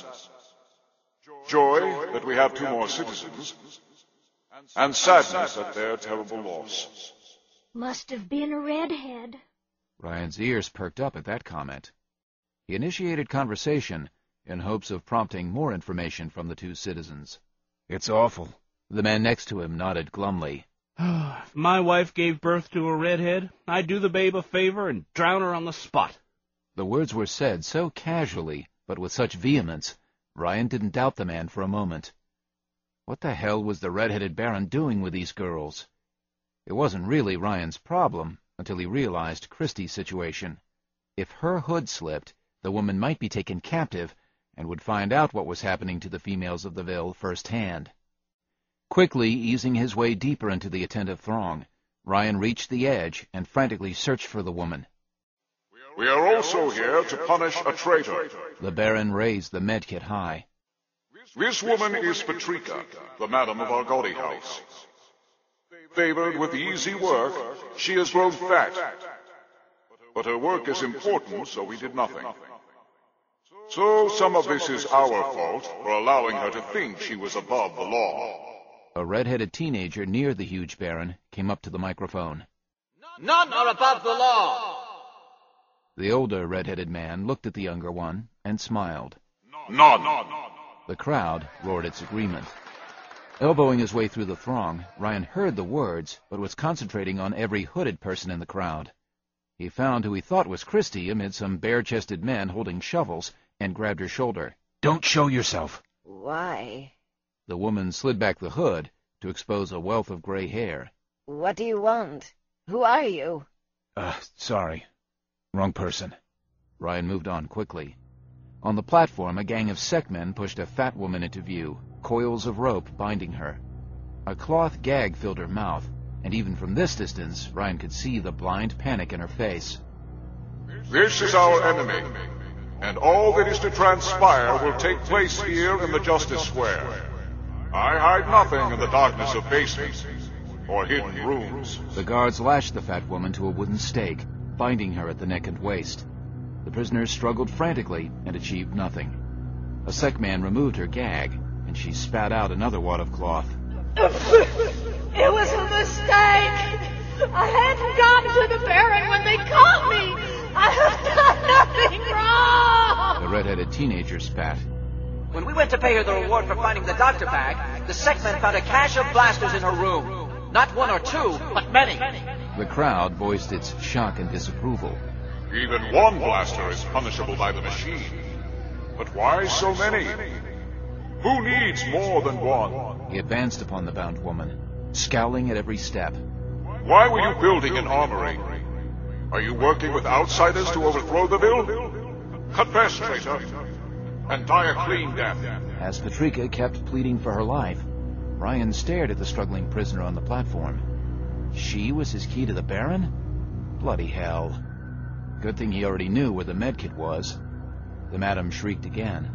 Joy that we have 2 more citizens, and sadness at their terrible loss. Must have been a redhead. Ryan's ears perked up at that comment. He initiated conversation in hopes of prompting more information from the 2 citizens. "It's awful." The man next to him nodded glumly. If my wife gave birth to a redhead, I'd do the babe a favor and drown her on the spot. The words were said so casually, but with such vehemence, Ryan didn't doubt the man for a moment. What the hell was the red-headed Baron doing with these girls? It wasn't really Ryan's problem until he realized Christie's situation. If her hood slipped, the woman might be taken captive and would find out what was happening to the females of the Ville firsthand. Quickly easing his way deeper into the attentive throng, Ryan reached the edge and frantically searched for the woman. We are also here to punish a traitor. The Baron raised the medkit high. This woman is Patrika, the madam of our gaudy house. Favored with easy work, she has grown fat. But her work is important, so we did nothing. So some of this is our fault for allowing her to think she was above the law. A red-headed teenager near the huge Baron came up to the microphone. None are above the law. The older red-headed man looked at the younger one and smiled. None. The crowd roared its agreement. Elbowing his way through the throng, Ryan heard the words, but was concentrating on every hooded person in the crowd. He found who he thought was Christie amid some bare-chested men holding shovels and grabbed her shoulder. "Don't show yourself." Why? The woman slid back the hood to expose a wealth of gray hair. What do you want? Who are you? Sorry. Wrong person. Ryan moved on quickly. On the platform, a gang of SEC-men pushed a fat woman into view, coils of rope binding her. A cloth gag filled her mouth, and even from this distance, Ryan could see the blind panic in her face. This is our enemy, and all that is to transpire will take place here in the Justice Square. I hide nothing in the darkness of basements or hidden rooms. The guards lashed the fat woman to a wooden stake, binding her at the neck and waist. The prisoners struggled frantically and achieved nothing. A SEC-man removed her gag, and she spat out another wad of cloth. It was a mistake. I hadn't gotten to the Baron when they caught me. I have done nothing wrong. The red-headed teenager spat. When we went to pay her the reward for finding the doctor bag, the SEC-men found a cache of blasters in her room. Not one or two, but many. The crowd voiced its shock and disapproval. Even one blaster is punishable by the machine. But why so many? Who needs more than one? He advanced upon the bound woman, scowling at every step. Why were you building an armory? Are you working with outsiders to overthrow the Ville? Confess, traitor, and die a clean death. As Patrika kept pleading for her life, Ryan stared at the struggling prisoner on the platform. She was his key to the Baron? Bloody hell. Good thing he already knew where the medkit was. The madam shrieked again.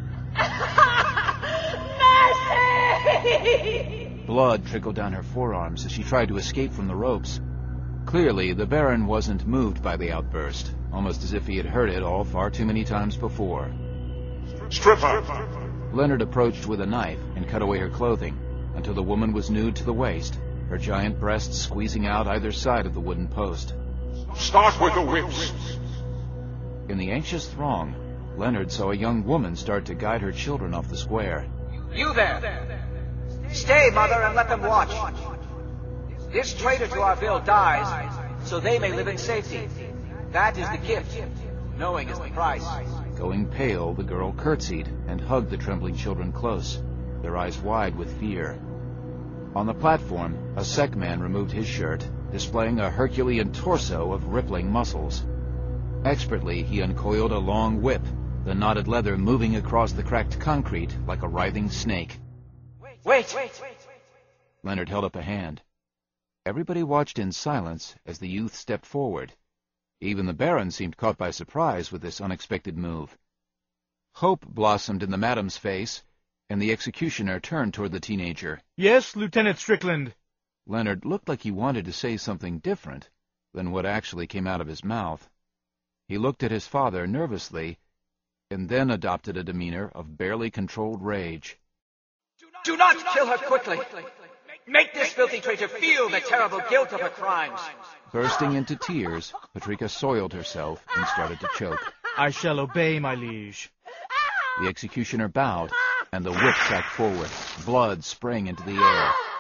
Mercy! Blood trickled down her forearms as she tried to escape from the ropes. Clearly, the Baron wasn't moved by the outburst, almost as if he had heard it all far too many times before. Strip her! Leonard approached with a knife and cut away her clothing until the woman was nude to the waist, her giant breasts squeezing out either side of the wooden post. Start with the whips! In the anxious throng, Leonard saw a young woman start to guide her children off the square. You there! Stay, mother, and let them watch. This traitor to our Ville dies, so they may live in safety. That is the gift. Knowing is the price. Going pale, the girl curtsied and hugged the trembling children close, their eyes wide with fear. On the platform, a SEC-man removed his shirt, displaying a Herculean torso of rippling muscles. Expertly, he uncoiled a long whip, the knotted leather moving across the cracked concrete like a writhing snake. Wait! Leonard held up a hand. Everybody watched in silence as the youth stepped forward. Even the Baron seemed caught by surprise with this unexpected move. Hope blossomed in the madam's face, and the executioner turned toward the teenager. Yes, Lieutenant Strickland. Leonard looked like he wanted to say something different than what actually came out of his mouth. He looked at his father nervously, and then adopted a demeanor of barely controlled rage. Do not kill her quickly! Make this filthy traitor feel the terrible guilt of her crimes! Bursting into tears, Patrika soiled herself and started to choke. I shall obey, my liege. The executioner bowed, and the whip shot forward, blood spraying into the air.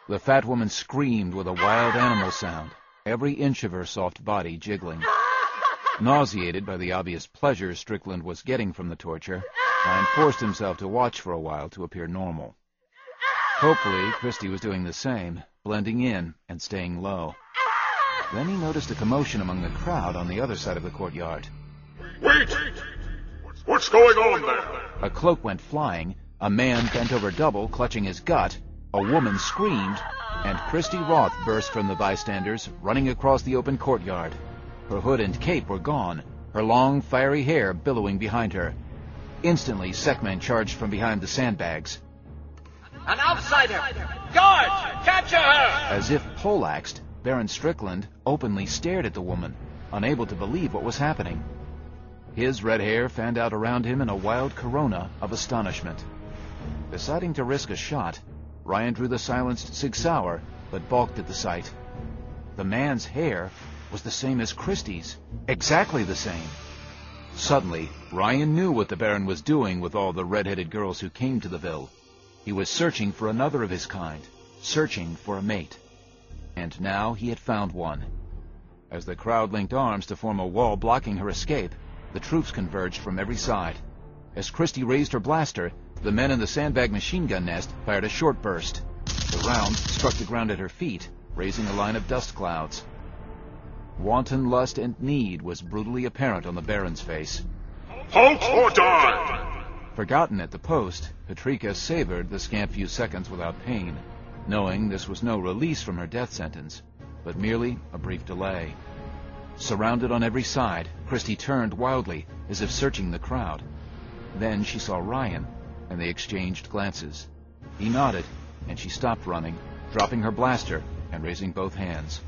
The fat woman screamed with a wild animal sound, every inch of her soft body jiggling. Nauseated by the obvious pleasure Strickland was getting from the torture, Ryan forced himself to watch for a while to appear normal. Hopefully, Christie was doing the same, blending in and staying low. Then he noticed a commotion among the crowd on the other side of the courtyard. Wait! What's going on there? A cloak went flying, a man bent over double, clutching his gut, a woman screamed, and Christie Roth burst from the bystanders, running across the open courtyard. Her hood and cape were gone, her long, fiery hair billowing behind her. Instantly, Seckman charged from behind the sandbags. An outsider! Guards! Capture her! As if poleaxed, Baron Strickland openly stared at the woman, unable to believe what was happening. His red hair fanned out around him in a wild corona of astonishment. Deciding to risk a shot, Ryan drew the silenced Sig Sauer, but balked at the sight. The man's hair was the same as Christie's, exactly the same. Suddenly, Ryan knew what the Baron was doing with all the red-headed girls who came to the Ville. He was searching for another of his kind, searching for a mate. And now he had found one. As the crowd linked arms to form a wall blocking her escape, the troops converged from every side. As Christie raised her blaster, the men in the sandbag machine gun nest fired a short burst. The round struck the ground at her feet, raising a line of dust clouds. Wanton lust and need was brutally apparent on the Baron's face. Halt or die! Forgotten at the post, Patrika savored the scant few seconds without pain, knowing this was no release from her death sentence, but merely a brief delay. Surrounded on every side, Christie turned wildly, as if searching the crowd. Then she saw Ryan, and they exchanged glances. He nodded, and she stopped running, dropping her blaster and raising both hands.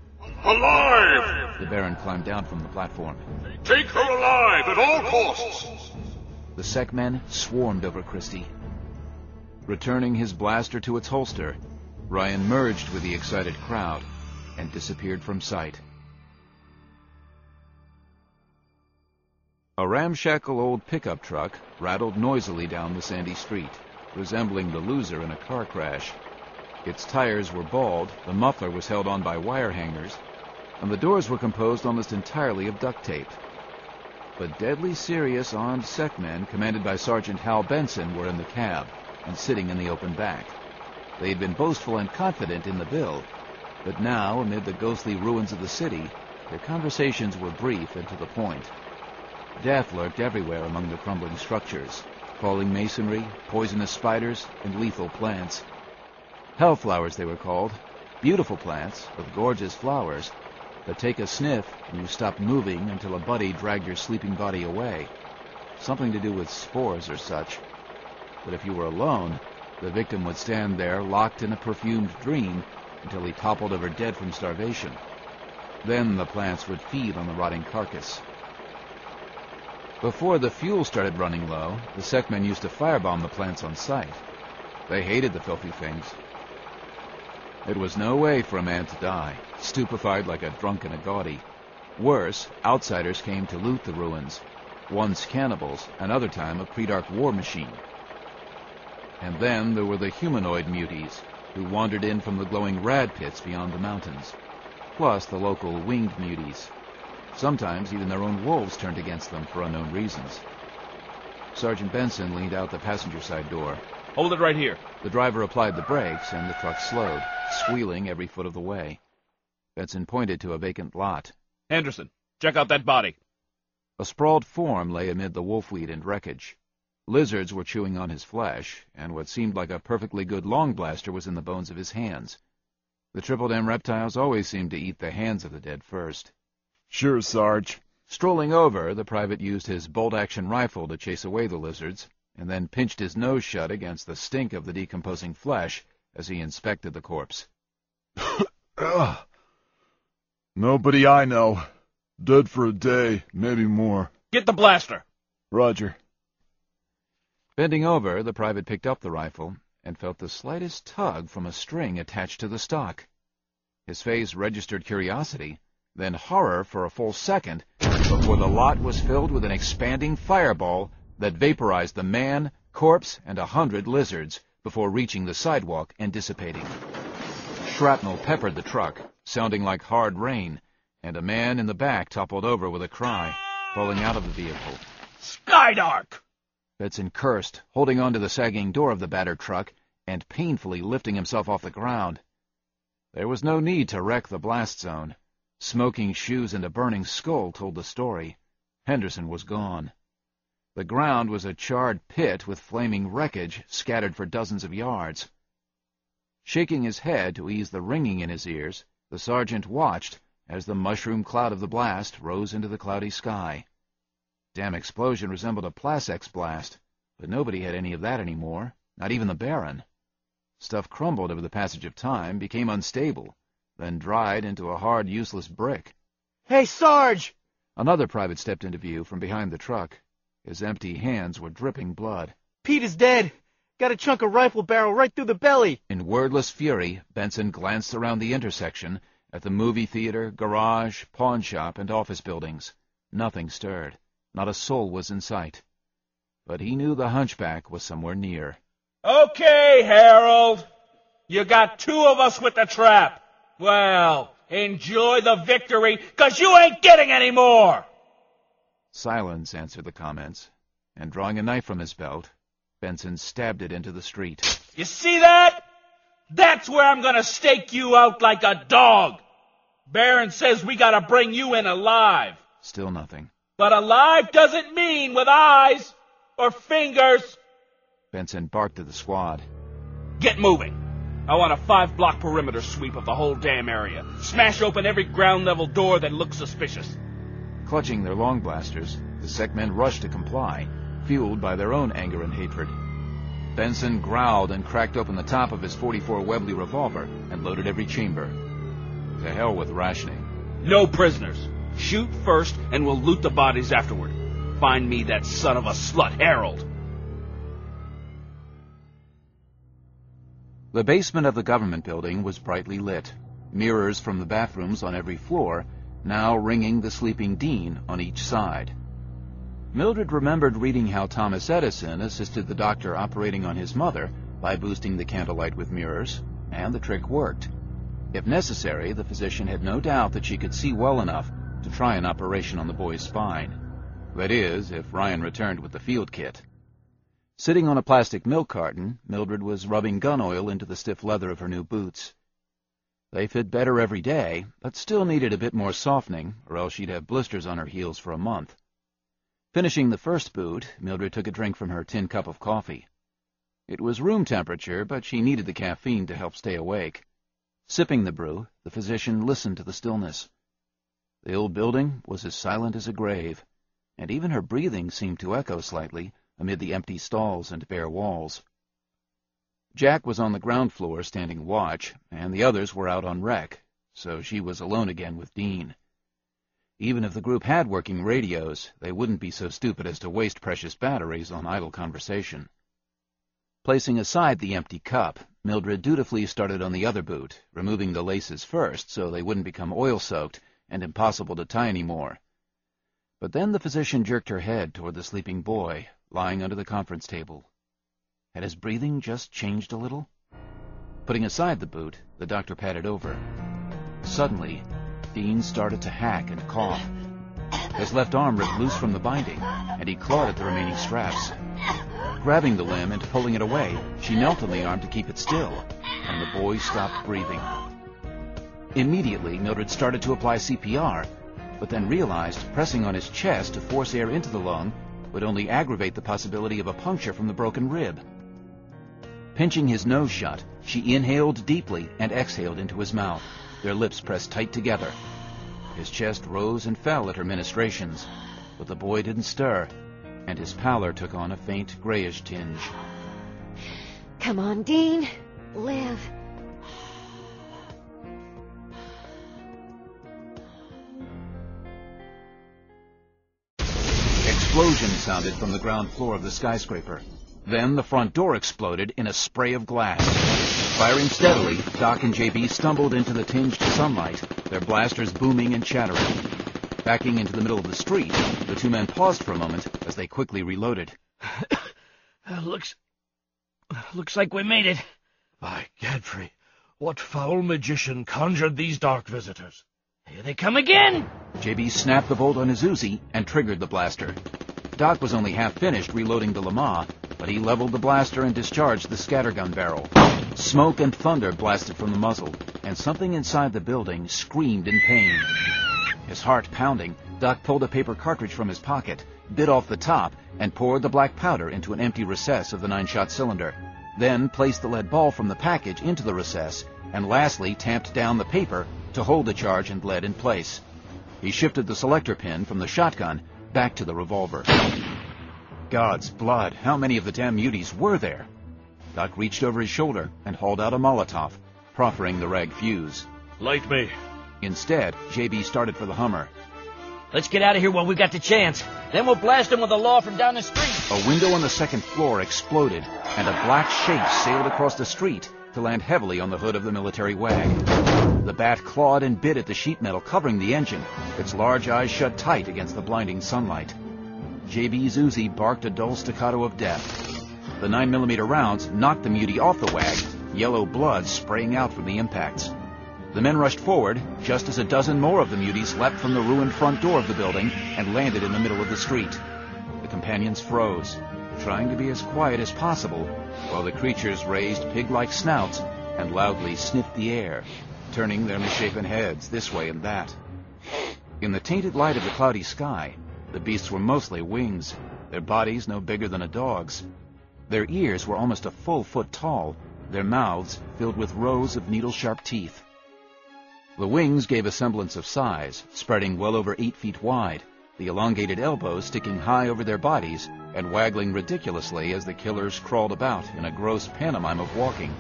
Alive! The Baron climbed down from the platform. Take her alive at all costs! The Seckmen swarmed over Christie. Returning his blaster to its holster, Ryan merged with the excited crowd and disappeared from sight. A ramshackle old pickup truck rattled noisily down the sandy street, resembling the loser in a car crash. Its tires were bald, the muffler was held on by wire hangers, and the doors were composed almost entirely of duct tape. But deadly serious armed Seckmen, commanded by Sergeant Hal Benson, were in the cab and sitting in the open back. They had been boastful and confident in the Ville, but now, amid the ghostly ruins of the city, their conversations were brief and to the point. Death lurked everywhere among the crumbling structures, falling masonry, poisonous spiders, and lethal plants. Hellflowers they were called, beautiful plants with gorgeous flowers, but take a sniff and you stopped moving until a buddy dragged your sleeping body away. Something to do with spores or such. But if you were alone, the victim would stand there locked in a perfumed dream until he toppled over dead from starvation. Then the plants would feed on the rotting carcass. Before the fuel started running low, the Seckmen used to firebomb the plants on sight. They hated the filthy things. It was no way for a man to die, stupefied like a drunk in a gaudy. Worse, outsiders came to loot the ruins, once cannibals, another time a pre-dark war machine. And then there were the humanoid muties, who wandered in from the glowing rad pits beyond the mountains, plus the local winged muties. Sometimes even their own wolves turned against them for unknown reasons. Sergeant Benson leaned out the passenger side door. Hold it right here. The driver applied the brakes, and the truck slowed, squealing every foot of the way. Benson pointed to a vacant lot. Anderson, check out that body. A sprawled form lay amid the wolfweed and wreckage. Lizards were chewing on his flesh, and what seemed like a perfectly good long blaster was in the bones of his hands. The Triple M reptiles always seemed to eat the hands of the dead first. Sure, Sarge. Strolling over, the private used his bolt-action rifle to chase away the lizards, and then pinched his nose shut against the stink of the decomposing flesh as he inspected the corpse. Nobody I know. Dead for a day, maybe more. Get the blaster! Roger. Bending over, the private picked up the rifle and felt the slightest tug from a string attached to the stock. His face registered curiosity, then horror for a full second, before the lot was filled with an expanding fireball that vaporized the man, corpse, and 100 lizards before reaching the sidewalk and dissipating. Shrapnel peppered the truck, sounding like hard rain, and a man in the back toppled over with a cry, falling out of the vehicle. Skydark! Benson cursed, holding on to the sagging door of the battered truck and painfully lifting himself off the ground. There was no need to wreck the blast zone. Smoking shoes and a burning skull told the story. Henderson was gone. The ground was a charred pit with flaming wreckage scattered for dozens of yards. Shaking his head to ease the ringing in his ears, the sergeant watched as the mushroom cloud of the blast rose into the cloudy sky. Damn explosion resembled a Plasex blast, but nobody had any of that anymore, not even the Baron. Stuff crumbled over the passage of time, became unstable, then dried into a hard, useless brick. Hey, Sarge! Another private stepped into view from behind the truck. His empty hands were dripping blood. Pete is dead! Got a chunk of rifle barrel right through the belly! In wordless fury, Benson glanced around the intersection at the movie theater, garage, pawn shop, and office buildings. Nothing stirred. Not a soul was in sight. But he knew the hunchback was somewhere near. Okay, Harold. You got two of us with the trap. Well, enjoy the victory, 'cause you ain't getting any more! Silence answered the comments, and drawing a knife from his belt, Benson stabbed it into the street. You see that? That's where I'm gonna stake you out like a dog. Baron says we gotta bring you in alive. Still nothing. But alive doesn't mean with eyes or fingers. Benson barked at the squad. Get moving. I want a 5-block perimeter sweep of the whole damn area. Smash open every ground-level door that looks suspicious. Clutching their long blasters, the SEC men rushed to comply, fueled by their own anger and hatred. Benson growled and cracked open the top of his .44 Webley revolver and loaded every chamber. To hell with rationing. No prisoners. Shoot first, and we'll loot the bodies afterward. Find me that son of a slut, Harold. The basement of the government building was brightly lit, mirrors from the bathrooms on every floor, now ringing the sleeping Dean on each side. Mildred remembered reading how Thomas Edison assisted the doctor operating on his mother by boosting the candlelight with mirrors, and the trick worked. If necessary, the physician had no doubt that she could see well enough to try an operation on the boy's spine. That is, if Ryan returned with the field kit. Sitting on a plastic milk carton, Mildred was rubbing gun oil into the stiff leather of her new boots. They fit better every day, but still needed a bit more softening, or else she'd have blisters on her heels for a month. Finishing the first boot, Mildred took a drink from her tin cup of coffee. It was room temperature, but she needed the caffeine to help stay awake. Sipping the brew, the physician listened to the stillness. The old building was as silent as a grave, and even her breathing seemed to echo slightly amid the empty stalls and bare walls. Jack was on the ground floor standing watch, and the others were out on rec, so she was alone again with Dean. Even if the group had working radios, they wouldn't be so stupid as to waste precious batteries on idle conversation. Placing aside the empty cup, Mildred dutifully started on the other boot, removing the laces first so they wouldn't become oil-soaked and impossible to tie anymore. But then the physician jerked her head toward the sleeping boy, lying under the conference table. Had his breathing just changed a little? Putting aside the boot, the doctor patted over. Suddenly, Dean started to hack and cough. His left arm ripped loose from the binding, and he clawed at the remaining straps. Grabbing the limb and pulling it away, she knelt on the arm to keep it still, and the boy stopped breathing. Immediately, Mildred started to apply CPR, but then realized pressing on his chest to force air into the lung would only aggravate the possibility of a puncture from the broken rib. Pinching his nose shut, she inhaled deeply and exhaled into his mouth, their lips pressed tight together. His chest rose and fell at her ministrations, but the boy didn't stir, and his pallor took on a faint grayish tinge. Come on, Dean. Live. Explosion sounded from the ground floor of the skyscraper. Then the front door exploded in a spray of glass. Firing steadily, Doc and JB stumbled into the tinged sunlight, their blasters booming and chattering. Backing into the middle of the street, the two men paused for a moment as they quickly reloaded. Looks like we made it. By Godfrey, What foul magician conjured these dark visitors? Here they come again! JB snapped the bolt on his Uzi and triggered the blaster. Doc was only half finished reloading the Lama, but he leveled the blaster and discharged the scattergun barrel. Smoke and thunder blasted from the muzzle, and something inside the building screamed in pain. His heart pounding, Doc pulled a paper cartridge from his pocket, bit off the top, and poured the black powder into an empty recess of the 9-shot cylinder. Then placed the lead ball from the package into the recess, and lastly tamped down the paper to hold the charge and lead in place. He shifted the selector pin from the shotgun back to the revolver. God's blood, how many of the damn muties were there? Doc reached over his shoulder and hauled out a Molotov, proffering the rag fuse. Light me. Instead, JB started for the Hummer. Let's get out of here while we've got the chance. Then we'll blast them with the law from down the street. A window on the second floor exploded, and a black shape sailed across the street to land heavily on the hood of the military wag. The bat clawed and bit at the sheet metal covering the engine, its large eyes shut tight against the blinding sunlight. JB's Uzi barked a dull staccato of death. The 9mm rounds knocked the mutie off the wag, yellow blood spraying out from the impacts. The men rushed forward, just as a dozen more of the muties leapt from the ruined front door of the building and landed in the middle of the street. The companions froze, trying to be as quiet as possible, while the creatures raised pig-like snouts and loudly sniffed the air, turning their misshapen heads this way and that. In the tainted light of the cloudy sky, the beasts were mostly wings, their bodies no bigger than a dog's. Their ears were almost a full foot tall, their mouths filled with rows of needle-sharp teeth. The wings gave a semblance of size, spreading well over 8 feet wide, the elongated elbows sticking high over their bodies and waggling ridiculously as the killers crawled about in a gross pantomime of walking.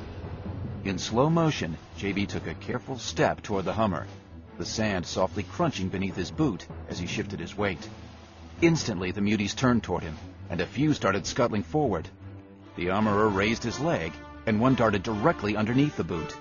In slow motion, JB took a careful step toward the Hummer, the sand softly crunching beneath his boot as he shifted his weight. Instantly, the muties turned toward him, and a few started scuttling forward. The armorer raised his leg, and one darted directly underneath the boot.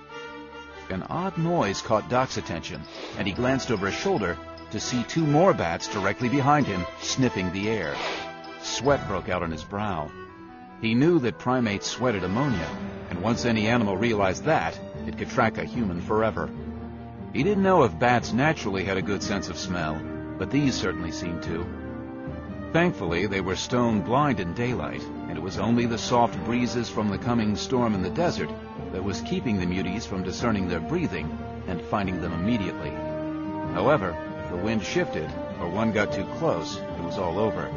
An odd noise caught Doc's attention, and he glanced over his shoulder to see 2 more bats directly behind him, sniffing the air. Sweat broke out on his brow. He knew that primates sweated ammonia, and once any animal realized that, it could track a human forever. He didn't know if bats naturally had a good sense of smell, but these certainly seemed to. Thankfully, they were stone blind in daylight, and it was only the soft breezes from the coming storm in the desert that was keeping the muties from discerning their breathing and finding them immediately. However, if the wind shifted, or one got too close, it was all over.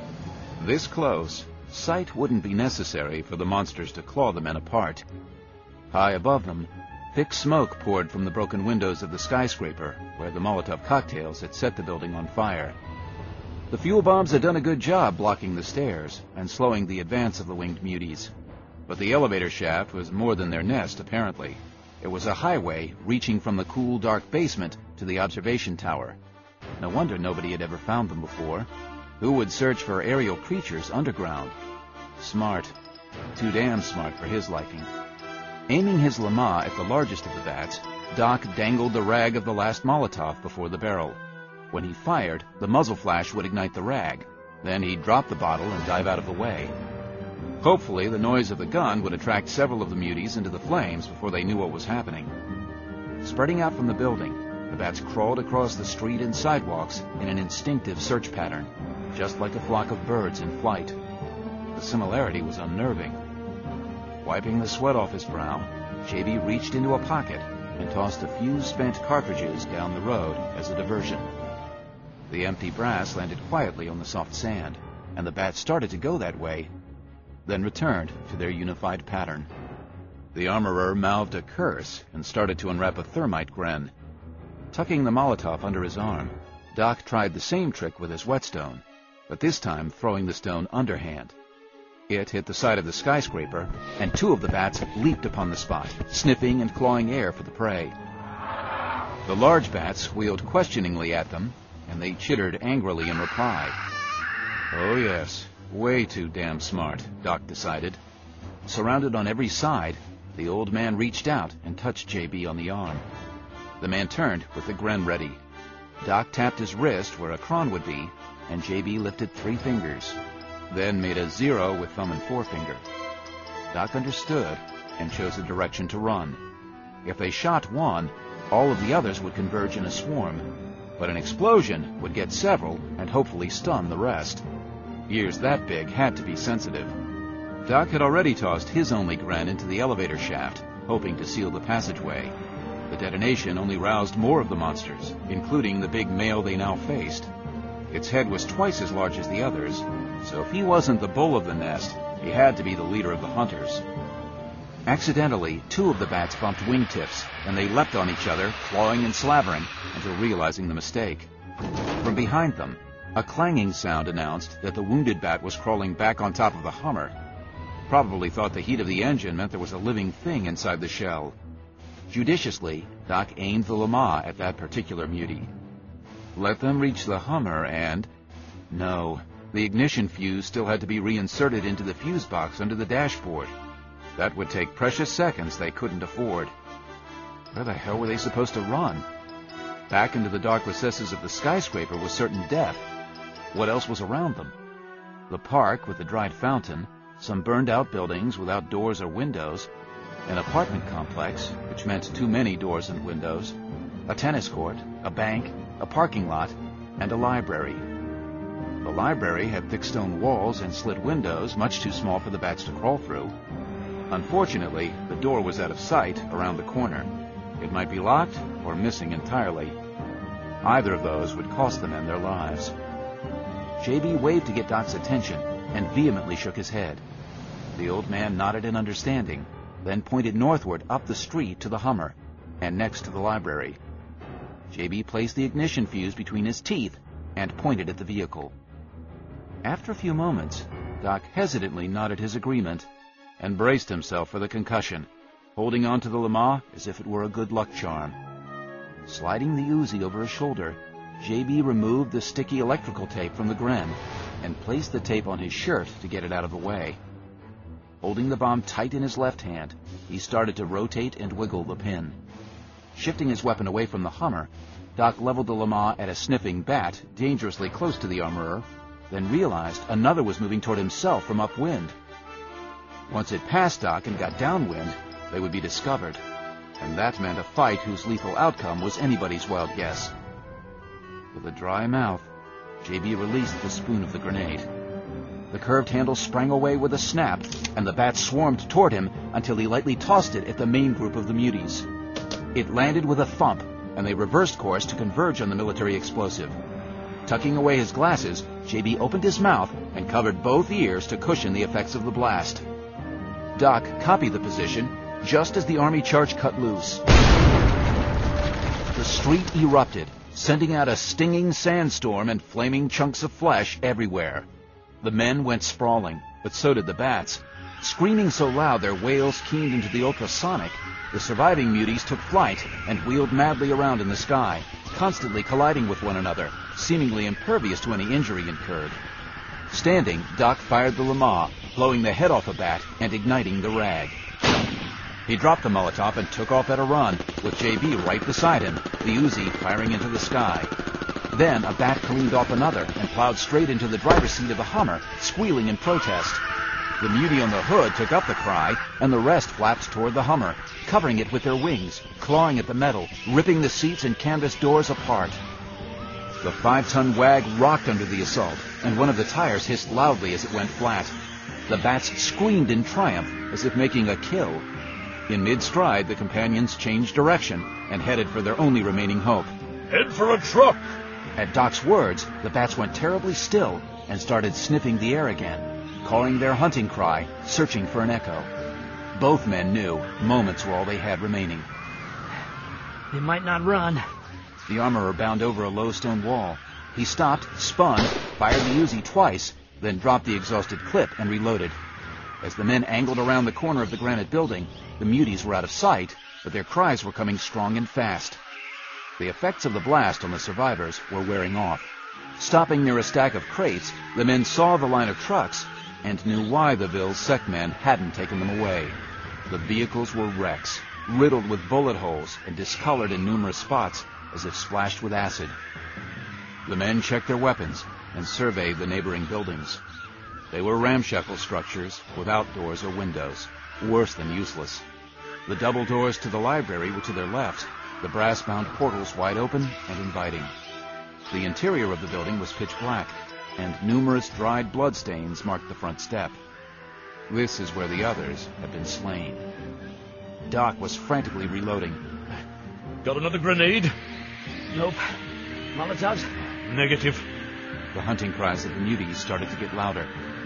This close, sight wouldn't be necessary for the monsters to claw the men apart. High above them, thick smoke poured from the broken windows of the skyscraper, where the Molotov cocktails had set the building on fire. The fuel bombs had done a good job blocking the stairs and slowing the advance of the winged muties. But the elevator shaft was more than their nest, apparently. It was a highway reaching from the cool, dark basement to the observation tower. No wonder nobody had ever found them before. Who would search for aerial creatures underground? Smart. Too damn smart for his liking. Aiming his Lama at the largest of the bats, Doc dangled the rag of the last Molotov before the barrel. When he fired, the muzzle flash would ignite the rag. Then he'd drop the bottle and dive out of the way. Hopefully, the noise of the gun would attract several of the muties into the flames before they knew what was happening. Spreading out from the building, the bats crawled across the street and sidewalks in an instinctive search pattern, just like a flock of birds in flight. The similarity was unnerving. Wiping the sweat off his brow, JB reached into a pocket and tossed a few spent cartridges down the road as a diversion. The empty brass landed quietly on the soft sand, and the bats started to go that way, then returned to their unified pattern. The armorer mouthed a curse and started to unwrap a thermite gren. Tucking the Molotov under his arm, Doc tried the same trick with his whetstone, but this time throwing the stone underhand. It hit the side of the skyscraper, and 2 of the bats leaped upon the spot, sniffing and clawing air for the prey. The large bats wheeled questioningly at them, and they chittered angrily in reply. Oh yes, way too damn smart, Doc decided. Surrounded on every side, the old man reached out and touched JB on the arm. The man turned with the gren ready. Doc tapped his wrist where a cron would be, and JB lifted 3 fingers, then made a 0 with thumb and forefinger. Doc understood and chose a direction to run. If they shot one, all of the others would converge in a swarm. But an explosion would get several and hopefully stun the rest. Ears that big had to be sensitive. Doc had already tossed his only Gren into the elevator shaft, hoping to seal the passageway. The detonation only roused more of the monsters, including the big male they now faced. Its head was twice as large as the others, so if he wasn't the bull of the nest, he had to be the leader of the hunters. Accidentally, two of the bats bumped wingtips, and they leapt on each other, clawing and slavering, until realizing the mistake. From behind them, a clanging sound announced that the wounded bat was crawling back on top of the Hummer. Probably thought the heat of the engine meant there was a living thing inside the shell. Judiciously, Doc aimed the Lama at that particular mutie. Let them reach the Hummer and... No, the ignition fuse still had to be reinserted into the fuse box under the dashboard. That would take precious seconds they couldn't afford. Where the hell were they supposed to run? Back into the dark recesses of the skyscraper was certain death. What else was around them? The park with the dried fountain, some burned-out buildings without doors or windows, an apartment complex, which meant too many doors and windows, a tennis court, a bank, a parking lot, and a library. The library had thick stone walls and slit windows, much too small for the bats to crawl through. Unfortunately, the door was out of sight around the corner. It might be locked or missing entirely. Either of those would cost the men their lives. J.B. waved to get Doc's attention and vehemently shook his head. The old man nodded in understanding, then pointed northward up the street to the Hummer and next to the library. J.B. placed the ignition fuse between his teeth and pointed at the vehicle. After a few moments, Doc hesitantly nodded his agreement and braced himself for the concussion, holding on to the Lama as if it were a good luck charm. Sliding the Uzi over his shoulder, J.B. removed the sticky electrical tape from the Gren and placed the tape on his shirt to get it out of the way. Holding the bomb tight in his left hand, he started to rotate and wiggle the pin. Shifting his weapon away from the Hummer, Doc leveled the Lama at a sniffing bat dangerously close to the armorer, then realized another was moving toward himself from upwind. Once it passed Doc and got downwind, they would be discovered, and that meant a fight whose lethal outcome was anybody's wild guess. With a dry mouth, J.B. released the spoon of the grenade. The curved handle sprang away with a snap, and the bat swarmed toward him until he lightly tossed it at the main group of the muties. It landed with a thump, and they reversed course to converge on the military explosive. Tucking away his glasses, J.B. opened his mouth and covered both ears to cushion the effects of the blast. Doc copied the position just as the army charge cut loose. The street erupted, sending out a stinging sandstorm and flaming chunks of flesh everywhere. The men went sprawling, but so did the bats. Screaming so loud their wails keened into the ultrasonic, the surviving muties took flight and wheeled madly around in the sky, constantly colliding with one another, seemingly impervious to any injury incurred. Standing, Doc fired the Lama, blowing the head off a bat and igniting the rag. He dropped the Molotov and took off at a run, with J.B. right beside him, the Uzi firing into the sky. Then a bat cleaned off another and plowed straight into the driver's seat of the Hummer, squealing in protest. The mutie on the hood took up the cry, and the rest flapped toward the Hummer, covering it with their wings, clawing at the metal, ripping the seats and canvas doors apart. The 5-ton wag rocked under the assault, and one of the tires hissed loudly as it went flat. The bats screamed in triumph, as if making a kill. In mid-stride, the companions changed direction and headed for their only remaining hope. Head for a truck! At Doc's words, the bats went terribly still and started sniffing the air again, calling their hunting cry, searching for an echo. Both men knew moments were all they had remaining. They might not run. The armorer bound over a low stone wall. He stopped, spun, fired the Uzi twice, then dropped the exhausted clip and reloaded. As the men angled around the corner of the granite building, the muties were out of sight, but their cries were coming strong and fast. The effects of the blast on the survivors were wearing off. Stopping near a stack of crates, the men saw the line of trucks and knew why the Ville Sec men hadn't taken them away. The vehicles were wrecks, riddled with bullet holes and discolored in numerous spots as if splashed with acid. The men checked their weapons and surveyed the neighboring buildings. They were ramshackle structures without doors or windows, worse than useless. The double doors to the library were to their left, the brass-bound portals wide open and inviting. The interior of the building was pitch black, and numerous dried bloodstains marked the front step. This is where the others had been slain. Doc was frantically reloading. Got another grenade? Nope. Molotovs? Negative. The hunting cries of the muties started to get louder.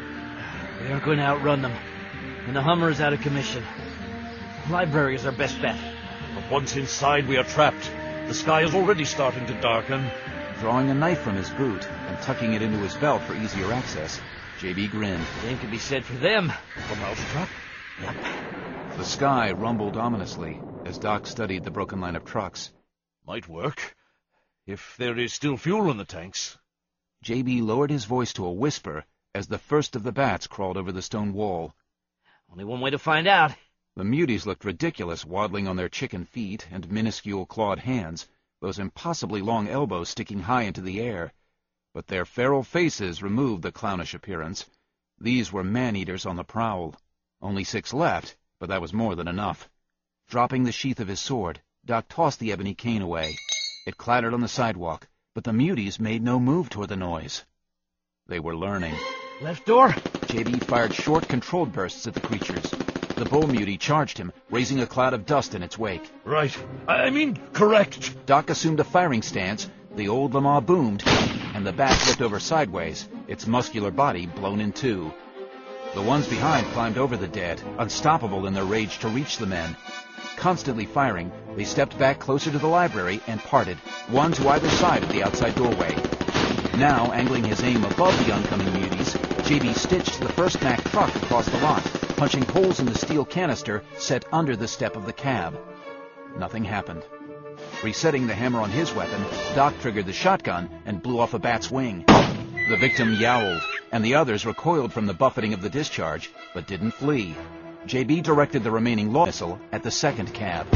We aren't going to outrun them. And the Hummer is out of commission. The library is our best bet. But once inside, we are trapped. The sky is already starting to darken. Drawing a knife from his boot and tucking it into his belt for easier access, J.B. grinned. Same could be said for them. A mousetrap? Yep. The sky rumbled ominously as Doc studied the broken line of trucks. Might work, if there is still fuel in the tanks. J.B. lowered his voice to a whisper as the first of the bats crawled over the stone wall. Only one way to find out. The muties looked ridiculous waddling on their chicken feet and minuscule clawed hands, those impossibly long elbows sticking high into the air. But their feral faces removed the clownish appearance. These were man-eaters on the prowl. Only 6 left, but that was more than enough. Dropping the sheath of his sword, Doc tossed the ebony cane away. It clattered on the sidewalk, but the muties made no move toward the noise. They were learning. Left door? J.B. fired short, controlled bursts at the creatures. The bull mutie charged him, raising a cloud of dust in its wake. Right. I mean, correct. Doc assumed a firing stance, the old Lamar boomed, and the bat flipped over sideways, its muscular body blown in two. The ones behind climbed over the dead, unstoppable in their rage to reach the men. Constantly firing, they stepped back closer to the library and parted, one to either side of the outside doorway. Now, angling his aim above the oncoming muties, J.B. stitched the first Mack truck across the lot, punching holes in the steel canister set under the step of the cab. Nothing happened. Resetting the hammer on his weapon, Doc triggered the shotgun and blew off a bat's wing. The victim yowled, and the others recoiled from the buffeting of the discharge, but didn't flee. J.B. directed the remaining law missile at the second cab.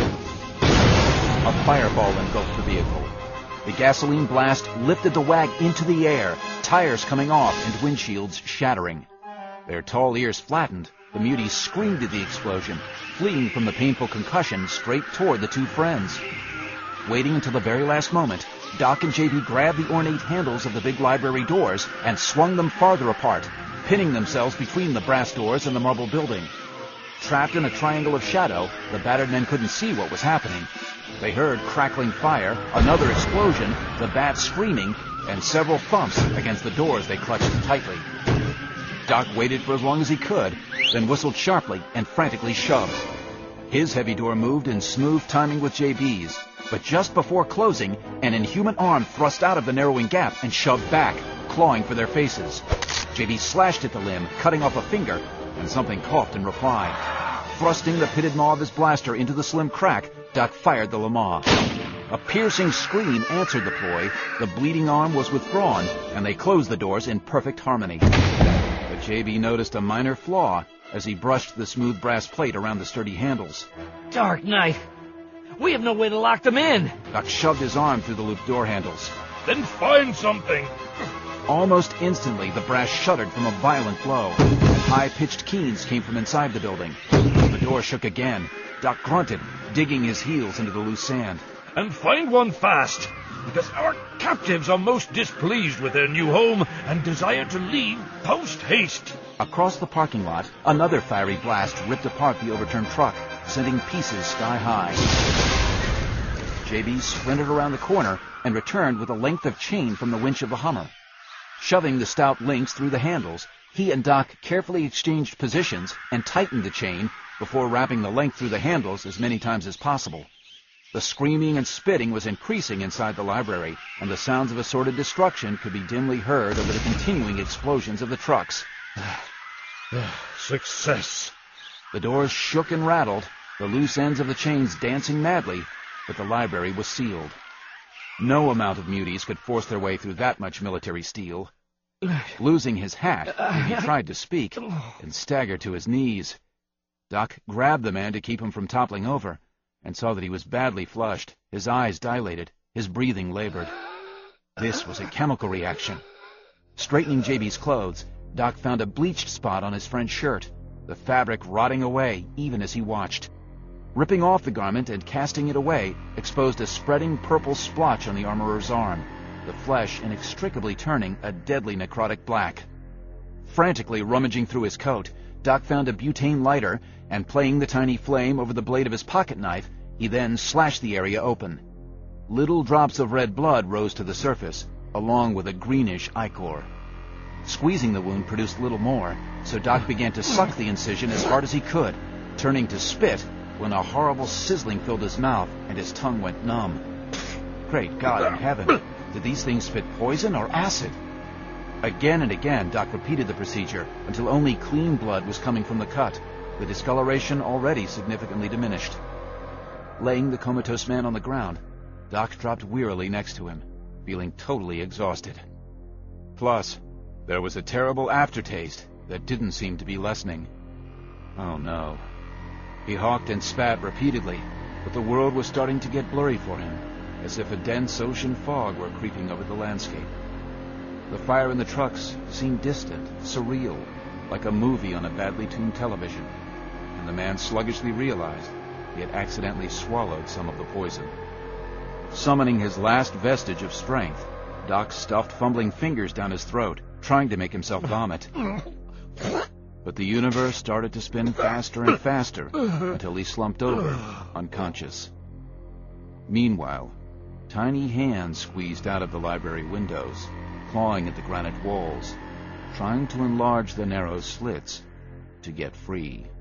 A fireball engulfed the vehicle. The gasoline blast lifted the wag into the air, tires coming off and windshields shattering. Their tall ears flattened, the muties screamed at the explosion, fleeing from the painful concussion straight toward the two friends. Waiting until the very last moment, Doc and J.B. grabbed the ornate handles of the big library doors and swung them farther apart, pinning themselves between the brass doors and the marble building. Trapped in a triangle of shadow, the battered men couldn't see what was happening. They heard crackling fire, another explosion, the bat screaming, and several thumps against the doors they clutched tightly. Doc waited for as long as he could, then whistled sharply and frantically shoved. His heavy door moved in smooth timing with J.B.'s, but just before closing, an inhuman arm thrust out of the narrowing gap and shoved back, clawing for their faces. J.B. slashed at the limb, cutting off a finger, and something coughed in reply. Thrusting the pitted maw of his blaster into the slim crack, Doc fired the Lamar. A piercing scream answered the ploy, the bleeding arm was withdrawn, and they closed the doors in perfect harmony. But J.B. noticed a minor flaw as he brushed the smooth brass plate around the sturdy handles. Dark night! We have no way to lock them in! Doc shoved his arm through the looped door handles. Then find something! Almost instantly, the brass shuddered from a violent blow. High-pitched keens came from inside the building. The door shook again. Doc grunted, digging his heels into the loose sand. And find one fast, because our captives are most displeased with their new home and desire to leave post-haste. Across the parking lot, another fiery blast ripped apart the overturned truck, sending pieces sky-high. J.B. sprinted around the corner and returned with a length of chain from the winch of the Hummer. Shoving the stout links through the handles, he and Doc carefully exchanged positions and tightened the chain before wrapping the length through the handles as many times as possible. The screaming and spitting was increasing inside the library, and the sounds of assorted destruction could be dimly heard over the continuing explosions of the trucks. Success. The doors shook and rattled, the loose ends of the chains dancing madly, but the library was sealed. No amount of muties could force their way through that much military steel. Losing his hat, he tried to speak, and staggered to his knees. Doc grabbed the man to keep him from toppling over, and saw that he was badly flushed, his eyes dilated, his breathing labored. This was a chemical reaction. Straightening J.B.'s clothes, Doc found a bleached spot on his friend's shirt, the fabric rotting away even as he watched. Ripping off the garment and casting it away exposed a spreading purple splotch on the armorer's arm, the flesh inextricably turning a deadly necrotic black. Frantically rummaging through his coat, Doc found a butane lighter, and playing the tiny flame over the blade of his pocket knife, he then slashed the area open. Little drops of red blood rose to the surface, along with a greenish ichor. Squeezing the wound produced little more, so Doc began to suck the incision as hard as he could, turning to spit when a horrible sizzling filled his mouth and his tongue went numb. Great God in heaven, did these things spit poison or acid? Again and again, Doc repeated the procedure until only clean blood was coming from the cut, the discoloration already significantly diminished. Laying the comatose man on the ground, Doc dropped wearily next to him, feeling totally exhausted. Plus, there was a terrible aftertaste that didn't seem to be lessening. Oh no. He hawked and spat repeatedly, but the world was starting to get blurry for him, as if a dense ocean fog were creeping over the landscape. The fire in the trucks seemed distant, surreal, like a movie on a badly tuned television, and the man sluggishly realized he had accidentally swallowed some of the poison. Summoning his last vestige of strength, Doc stuffed fumbling fingers down his throat, trying to make himself vomit. But the universe started to spin faster and faster until he slumped over, unconscious. Meanwhile, tiny hands squeezed out of the library windows, clawing at the granite walls, trying to enlarge the narrow slits to get free.